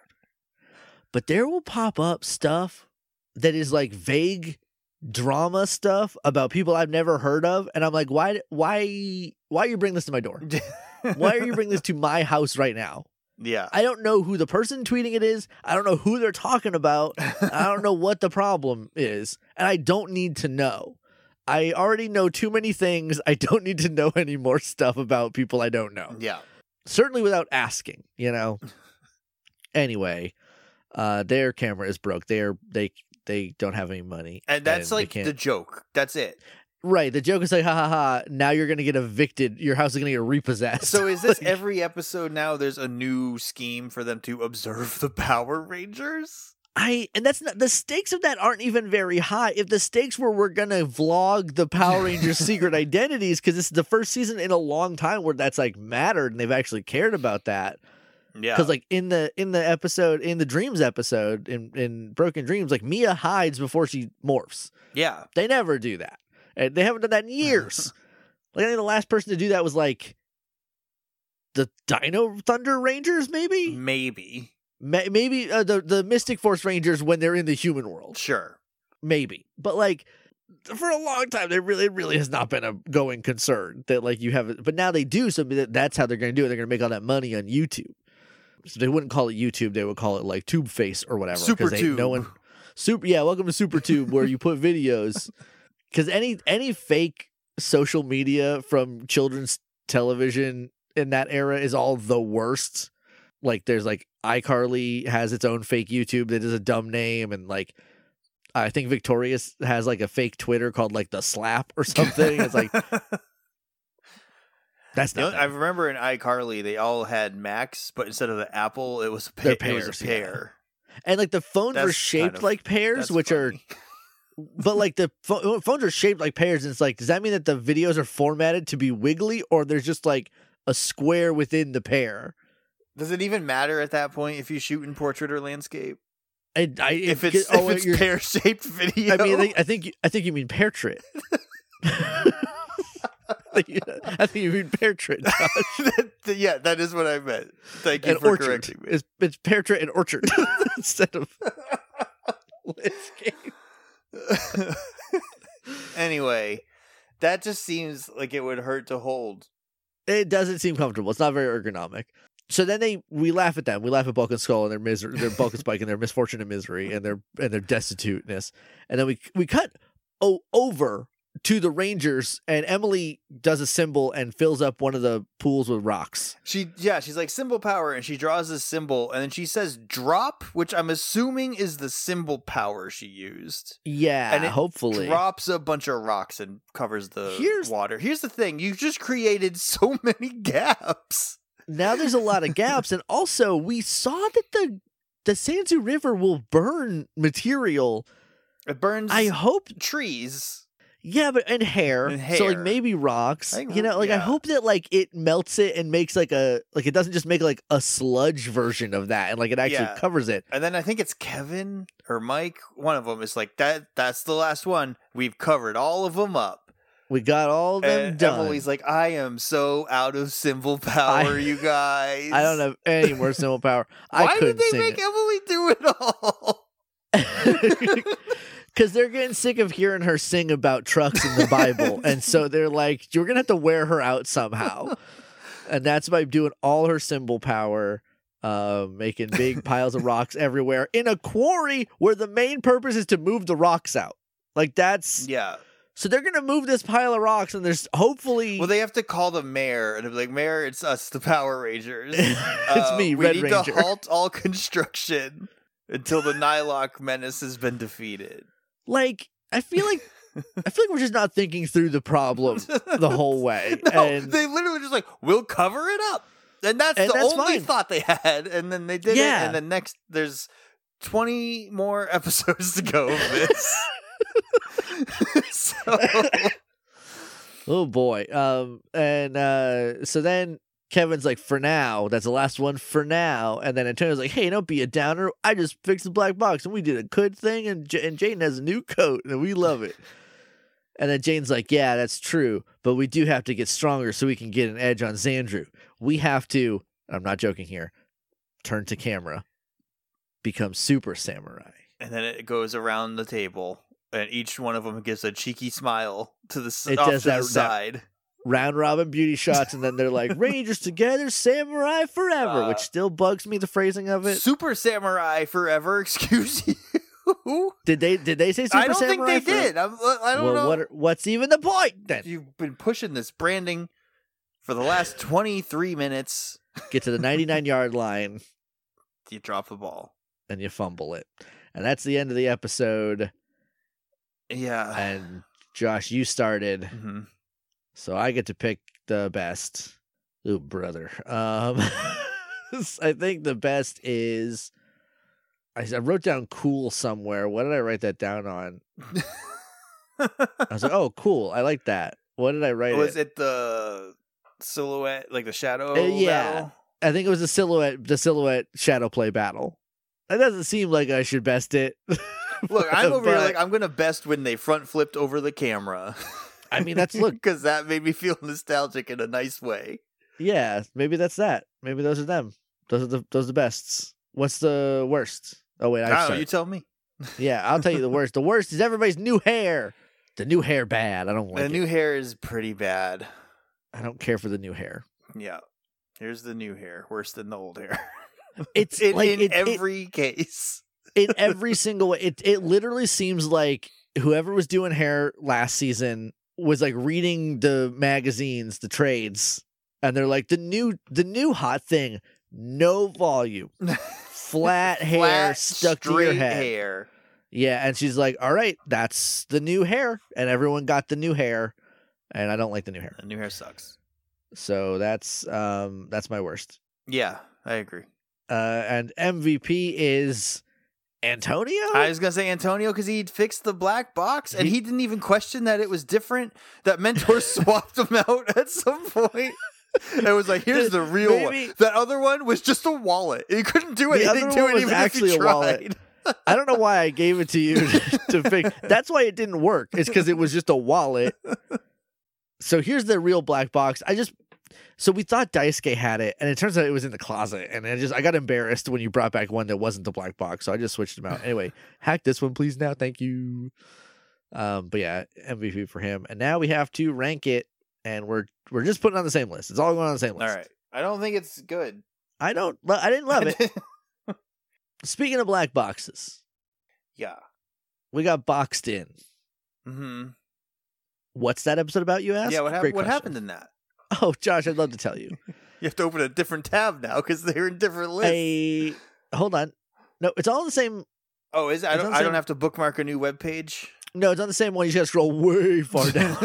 S2: But there will pop up stuff that is like vague drama stuff about people I've never heard of, and I'm like, why, why, why are you bringing this to my door? Why are you bringing this to my house right now?
S1: Yeah,
S2: I don't know who the person tweeting it is. I don't know who they're talking about. I don't know what the problem is, and I don't need to know. I already know too many things. I don't need to know any more stuff about people I don't know.
S1: Yeah,
S2: certainly without asking. You know. Anyway. Uh, their camera is broke. They're they they don't have any money,
S1: and that's and like the joke. That's it,
S2: right? The joke is like, ha ha ha! Now you're gonna get evicted. Your house is gonna get repossessed.
S1: So is this every episode now? There's a new scheme for them to observe the Power Rangers.
S2: I and that's not the stakes of that aren't even very high. If the stakes were we're gonna vlog the Power Rangers' secret identities, because this is the first season in a long time where that's like mattered and they've actually cared about that.
S1: Yeah,
S2: because like in the in the episode in the Dreams episode in in Broken Dreams, like Mia hides before she morphs.
S1: Yeah,
S2: they never do that, and they haven't done that in years. Like I think the last person to do that was like the Dino Thunder Rangers, maybe,
S1: maybe,
S2: Ma- maybe uh, the the Mystic Force Rangers when they're in the human world,
S1: sure,
S2: maybe. But like for a long time, there really it really has not been a going concern that like you have. But now they do, so that's how they're going to do it. They're going to make all that money on YouTube. So they wouldn't call it YouTube; they would call it like Tube Face or whatever.
S1: Super
S2: they,
S1: Tube.
S2: No one, super. Yeah, welcome to Super Tube, where you put videos. Because any any fake social media from children's television in that era is all the worst. Like there's like iCarly has its own fake YouTube that is a dumb name, and like I think Victorious has like a fake Twitter called like the Slap or something. It's like that's
S1: You know,
S2: not.
S1: I remember in iCarly they all had Macs, but instead of the apple, it was a,
S2: They're
S1: pa- it was a
S2: pears, yeah.
S1: pear.
S2: And like the phones
S1: That's
S2: were shaped
S1: kind of-
S2: like pears,
S1: That's
S2: which are.
S1: funny.
S2: But like the pho- phones are shaped like pears, and it's like, does that mean that the videos are formatted to be wiggly, or there's just like a square within the pear?
S1: Does it even matter at that point if you shoot in portrait or landscape?
S2: And I,
S1: If
S2: it-
S1: it's
S2: oh,
S1: if it's
S2: you're-
S1: pear shaped video,
S2: I mean, I think, I think, you- I think you mean portrait. I think you mean portrait. Josh.
S1: That- yeah, that is what I meant. Thank you
S2: And
S1: for
S2: orchard.
S1: correcting me.
S2: It's it's portrait and orchard instead of landscape.
S1: Anyway, that just seems like it would hurt to hold.
S2: It doesn't seem comfortable. It's not very ergonomic. So then they we laugh at them. We laugh at Bulk and Skull and their misery, their Bulk and Spike and their misfortune and misery and their and their destituteness. And then we we cut o- over to the Rangers, and Emily does a symbol and fills up one of the pools with rocks.
S1: She yeah, she's like symbol power, and she draws this symbol, and then she says drop, which I'm assuming is the symbol power she used.
S2: Yeah,
S1: And it
S2: hopefully.
S1: Drops a bunch of rocks and covers the
S2: Here's-
S1: water. Here's the thing: you just created so many gaps.
S2: Now there's a lot of gaps, and also we saw that the the Sansu River will burn material.
S1: It burns
S2: I hope,
S1: trees.
S2: yeah, but and hair,
S1: And
S2: so like
S1: hair.
S2: maybe rocks.
S1: I think-
S2: You know, like I
S1: yeah.
S2: hope that like it melts it and makes like a like it doesn't just make like a sludge version of that, and like it actually
S1: Yeah.
S2: covers it.
S1: And then I think it's Kevin or Mike. One of them is like that. That's the last one. We've covered all of them up.
S2: We got all of them
S1: And
S2: done.
S1: Emily's like, I am so out of symbol power,
S2: I-
S1: you guys.
S2: I don't have any more symbol power. I
S1: Why
S2: couldn't
S1: did they
S2: sing
S1: make
S2: it.
S1: Emily do it all?
S2: Because they're getting sick of hearing her sing about trucks in the Bible. And so they're like, you're going to have to wear her out somehow. And that's by doing all her symbol power, uh, making big piles of rocks everywhere in a quarry where the main purpose is to move the rocks out. Like that's
S1: Yeah.
S2: so they're going to move this pile of rocks, and there's hopefully.
S1: Well, they have to call the mayor and be like, Mayor, it's us, the Power Rangers.
S2: It's
S1: Uh,
S2: me,
S1: we
S2: Red
S1: need
S2: Ranger."
S1: to halt all construction until the Nylok menace has been defeated.
S2: like, I feel like. I feel like we're just not thinking through the problem the whole way.
S1: No,
S2: and
S1: they literally just like, we'll cover it up. And that's
S2: And
S1: the
S2: that's
S1: only
S2: fine.
S1: thought they had. And then they did
S2: Yeah.
S1: it. And then next, there's twenty more episodes to go of this. So,
S2: Oh boy. Um and uh so then Kevin's like, for now, that's the last one for now. And then Antonio's like, hey, don't be a downer. I just fixed the black box and we did a good thing, and J- and Jane has a new coat and we love it. And then Jane's like, yeah, that's true, but we do have to get stronger so we can get an edge on Xandru. We have to, I'm not joking here, turn to camera, become super samurai.
S1: and then it goes around the table. And each one of them gives a cheeky smile to the, s-
S2: It
S1: off
S2: does
S1: to
S2: that-
S1: the
S2: that-
S1: side.
S2: Round robin beauty shots, and then they're like, Rangers together, samurai forever,
S1: Uh,
S2: which still bugs me, the phrasing of it.
S1: Super Samurai Forever, excuse you.
S2: Did they did they say super
S1: I don't think
S2: samurai?
S1: they
S2: for-
S1: did. I'm, I don't
S2: well,
S1: know.
S2: what are- what's even the point then?
S1: You've been pushing this branding for the last twenty-three minutes.
S2: Get to the ninety-nine yard line
S1: You drop the ball.
S2: and you fumble it. And that's the end of the episode.
S1: Yeah.
S2: And Josh, you started,
S1: Mhm.
S2: so I get to pick the best. Ooh, brother. Um, I think the best is. I, I wrote down cool somewhere. What did I write that down on? I was like, oh, cool. I like that. What did I write?
S1: Was
S2: it?
S1: it the silhouette, like the shadow?
S2: Uh, yeah.
S1: battle?
S2: I think it was the silhouette, the silhouette shadow play battle. That doesn't seem like I should best it.
S1: Look, I'm over here
S2: But-
S1: like I'm gonna best when they front flipped over the camera.
S2: I mean, that's look.
S1: because that made me feel nostalgic in a nice way.
S2: Yeah, maybe that's that. Maybe those are them. Those are the those are the bests. What's the worst? Oh wait, I
S1: I don't know.
S2: start.
S1: You tell me.
S2: Yeah, I'll tell you the worst. The worst is everybody's new hair. The new hair bad. I don't like
S1: the
S2: it.
S1: new hair is pretty bad.
S2: I don't care for the new hair.
S1: Yeah. Here's the new hair, worse than the old hair.
S2: It's
S1: in,
S2: like
S1: in
S2: it,
S1: every case.
S2: it, in every single way. It it literally seems like whoever was doing hair last season was like reading the magazines, the trades, and they're like the new the new hot thing, no volume, flat hair
S1: Flat,
S2: stuck to your
S1: straight
S2: head.
S1: hair.
S2: Yeah, and she's like, "All right, that's the new hair," and everyone got the new hair, and I don't like the new hair.
S1: The new hair sucks.
S2: So that's um that's my worst.
S1: Yeah, I agree.
S2: Uh, and M V P is Antonio.
S1: I was gonna say Antonio because he fixed the black box and
S2: He-
S1: he didn't even question that it was different. That mentor swapped him out at some point. It was like, here's the real
S2: Maybe-
S1: one. That other one was just a wallet. He couldn't do
S2: The
S1: anything
S2: other
S1: to
S2: one
S1: it,
S2: was
S1: even
S2: actually
S1: if
S2: a
S1: he
S2: wallet.
S1: tried.
S2: I don't know why I gave it to you to, to fix. That's why it didn't work. It's because it was just a wallet. So here's the real black box. I just so we thought Daisuke had it, and it turns out it was in the closet. And I just I got embarrassed when you brought back one that wasn't the black box, so I just switched them out. Anyway, hack this one, please. Now, thank you. Um, but yeah, M V P for him. And now we have to rank it, and we're we're just putting it on the same list. It's all going on the same
S1: All
S2: list.
S1: right. I don't think it's good.
S2: I don't. lo- I didn't love it. Speaking of black boxes,
S1: Yeah.
S2: we got boxed in.
S1: Mm-hmm.
S2: What's that episode about? You asked.
S1: Yeah. What, hap-
S2: Great
S1: what
S2: question.
S1: happened in that?
S2: Oh, Josh, I'd love to tell you.
S1: You have to open a different tab now because they're in different lists.
S2: I hold on. No, it's all on the same.
S1: Oh, is it? I
S2: It's
S1: don't.
S2: on the
S1: I don't
S2: same-
S1: have to bookmark a new web page.
S2: No, it's on the same one. You just gotta scroll way far down.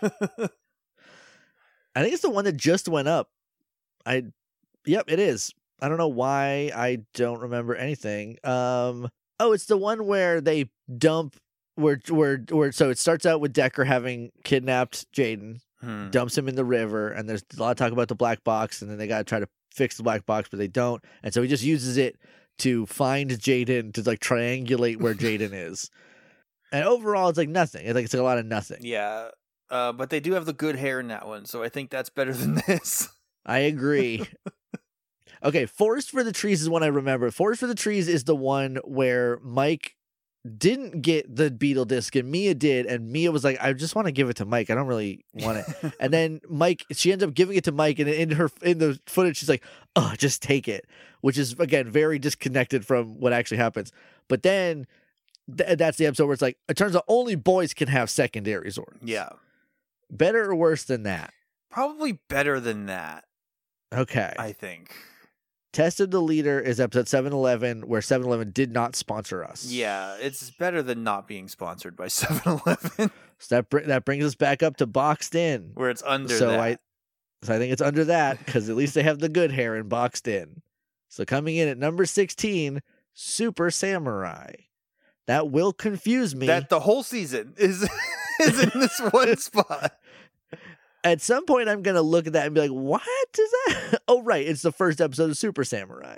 S2: I think it's the one that just went up. I, yep, it is. I don't know why I don't remember anything. Um, oh, it's the one where they dump where where where. So it starts out with Decker having kidnapped Jaden,
S1: Hmm.
S2: dumps him in the river, and there's a lot of talk about the black box, and then they got to try to fix the black box, but they don't, and so he just uses it to find Jaden to like triangulate where Jaden is. And overall, it's like nothing. It's like it's like a lot of nothing.
S1: Yeah. Uh, but they do have the good hair in that one, so I think that's better than this.
S2: I agree. Okay, Forest for the Trees is one I remember. Forest for the Trees is the one where Mike didn't get the Beetle disc and Mia did, and Mia was like, I just want to give it to Mike. I don't really want it. And then Mike, she ends up giving it to Mike, and in her in the footage, she's like, oh, just take it. Which is, again, very disconnected from what actually happens. But then th- that's the episode where it's like, it turns out only boys can have secondary Zords.
S1: Yeah.
S2: Better or worse than that?
S1: Probably better than that,
S2: Okay.
S1: I think.
S2: Test of the Leader is episode seven eleven, where seven eleven did not sponsor us.
S1: Yeah, it's better than not being sponsored by seven eleven,
S2: So that, br- that brings us back up to Boxed In.
S1: where it's under
S2: so
S1: that.
S2: I so I think it's under that, because at least they have the good hair in Boxed In. So coming in at number sixteen, Super Samurai. That will confuse me.
S1: That the whole season is is in this one spot.
S2: At some point, I'm going to look at that and be like, what is that? Oh, right. It's the first episode of Super Samurai.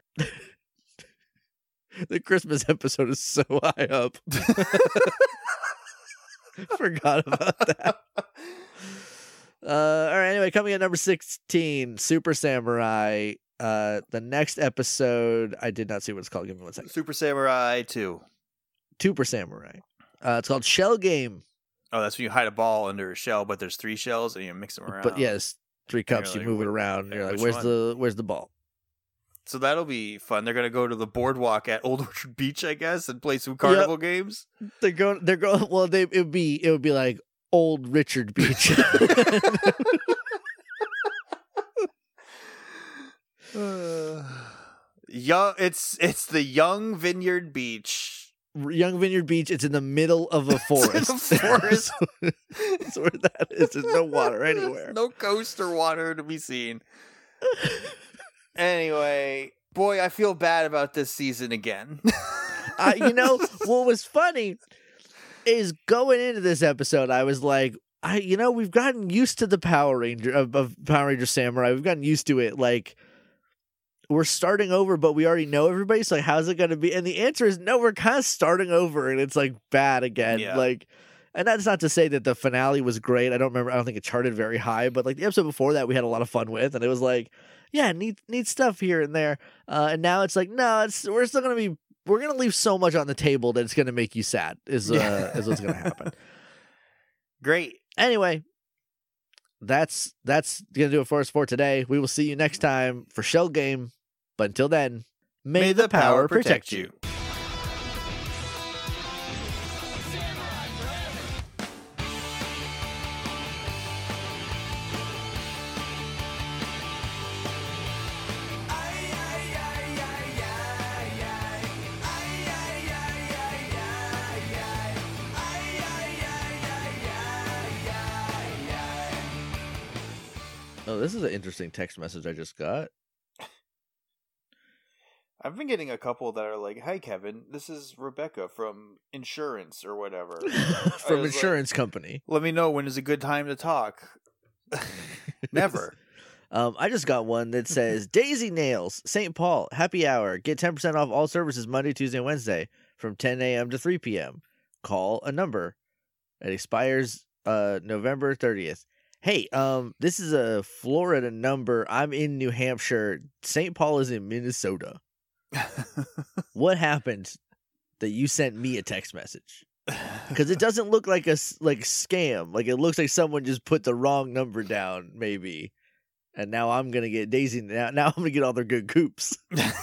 S2: The Christmas episode is so high up. Forgot about that. Uh, all right. Anyway, coming at number sixteen, Super Samurai. Uh, the next episode, I did not see what it's called. Give me one second.
S1: Super Samurai two.
S2: Super Samurai. Uh, it's called Shell Game.
S1: Oh, that's when you hide a ball under a shell, but there's three shells and you mix them around.
S2: But yes, three cups.
S1: you're
S2: You
S1: like,
S2: move it
S1: "Wh-
S2: around.
S1: okay,
S2: You're like,
S1: which
S2: where's
S1: one?"
S2: the where's the ball?
S1: So that'll be fun. They're gonna go to the boardwalk at Old Orchard Beach, I guess, and play some carnival games.
S2: They're going. They're going. Well, they it would be it would be like Old Richard Beach.
S1: Uh, young, it's it's the Young Vineyard Beach.
S2: Young Vineyard Beach. It's in the middle of a forest.
S1: It's in a forest.
S2: That's where that is. There's no water anywhere.
S1: No coast or water to be seen. Anyway, boy, I feel bad about this season again.
S2: uh, you know what was funny is going into this episode, I was like, I you know we've gotten used to the Power Ranger of, of Power Ranger Samurai. We've gotten used to it. Like we're starting over, but we already know everybody. So like, how's it going to be? And the answer is no, we're kind of starting over and it's like bad again.
S1: Yeah.
S2: Like, and that's not to say that the finale was great. I don't remember. I don't think it charted very high, but like the episode before that, we had a lot of fun with, and it was like, yeah, neat, neat stuff here and there. Uh, and now it's like, no, it's we're still gonna be, we're gonna leave so much on the table that it's gonna make you sad. Is uh,
S1: Yeah.
S2: is what's gonna happen.
S1: Great.
S2: Anyway, that's that's gonna do it for us for today. We will see you next time for Shell Game. But until then, may,
S1: May
S2: the power protect you. Oh, this is an interesting text message I just got.
S1: I've been getting a couple that are like, "Hi, Kevin. This is Rebecca from insurance or whatever."
S2: From
S1: was
S2: insurance
S1: like,
S2: company.
S1: Let me know when is a good time to talk. Never.
S2: Um, I just got one that says Daisy Nails, Saint Paul, happy hour. Get ten percent off all services Monday, Tuesday, and Wednesday from ten a.m. to three p.m. Call a number. It expires uh November thirtieth. Hey, um, this is a Florida number. I'm in New Hampshire. Saint Paul is in Minnesota. What happened that you sent me a text message? Because it doesn't look like a s- like scam. Like it looks like someone just put the wrong number down, maybe. And now I'm gonna get Daisy. Now, now I'm gonna get all their good coops.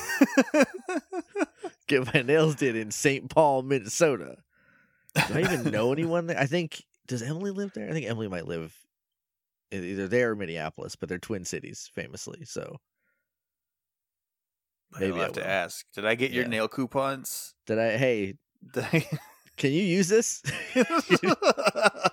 S2: Get my nails did in Saint Paul, Minnesota. Do I even know anyone there? I think does Emily live there? I think Emily might live either there or Minneapolis, but they're twin cities, famously. So
S1: maybe I'll have to ask. Did I get your
S2: Yeah.
S1: nail coupons?
S2: Did I? Hey,
S1: Did I...
S2: can you use this?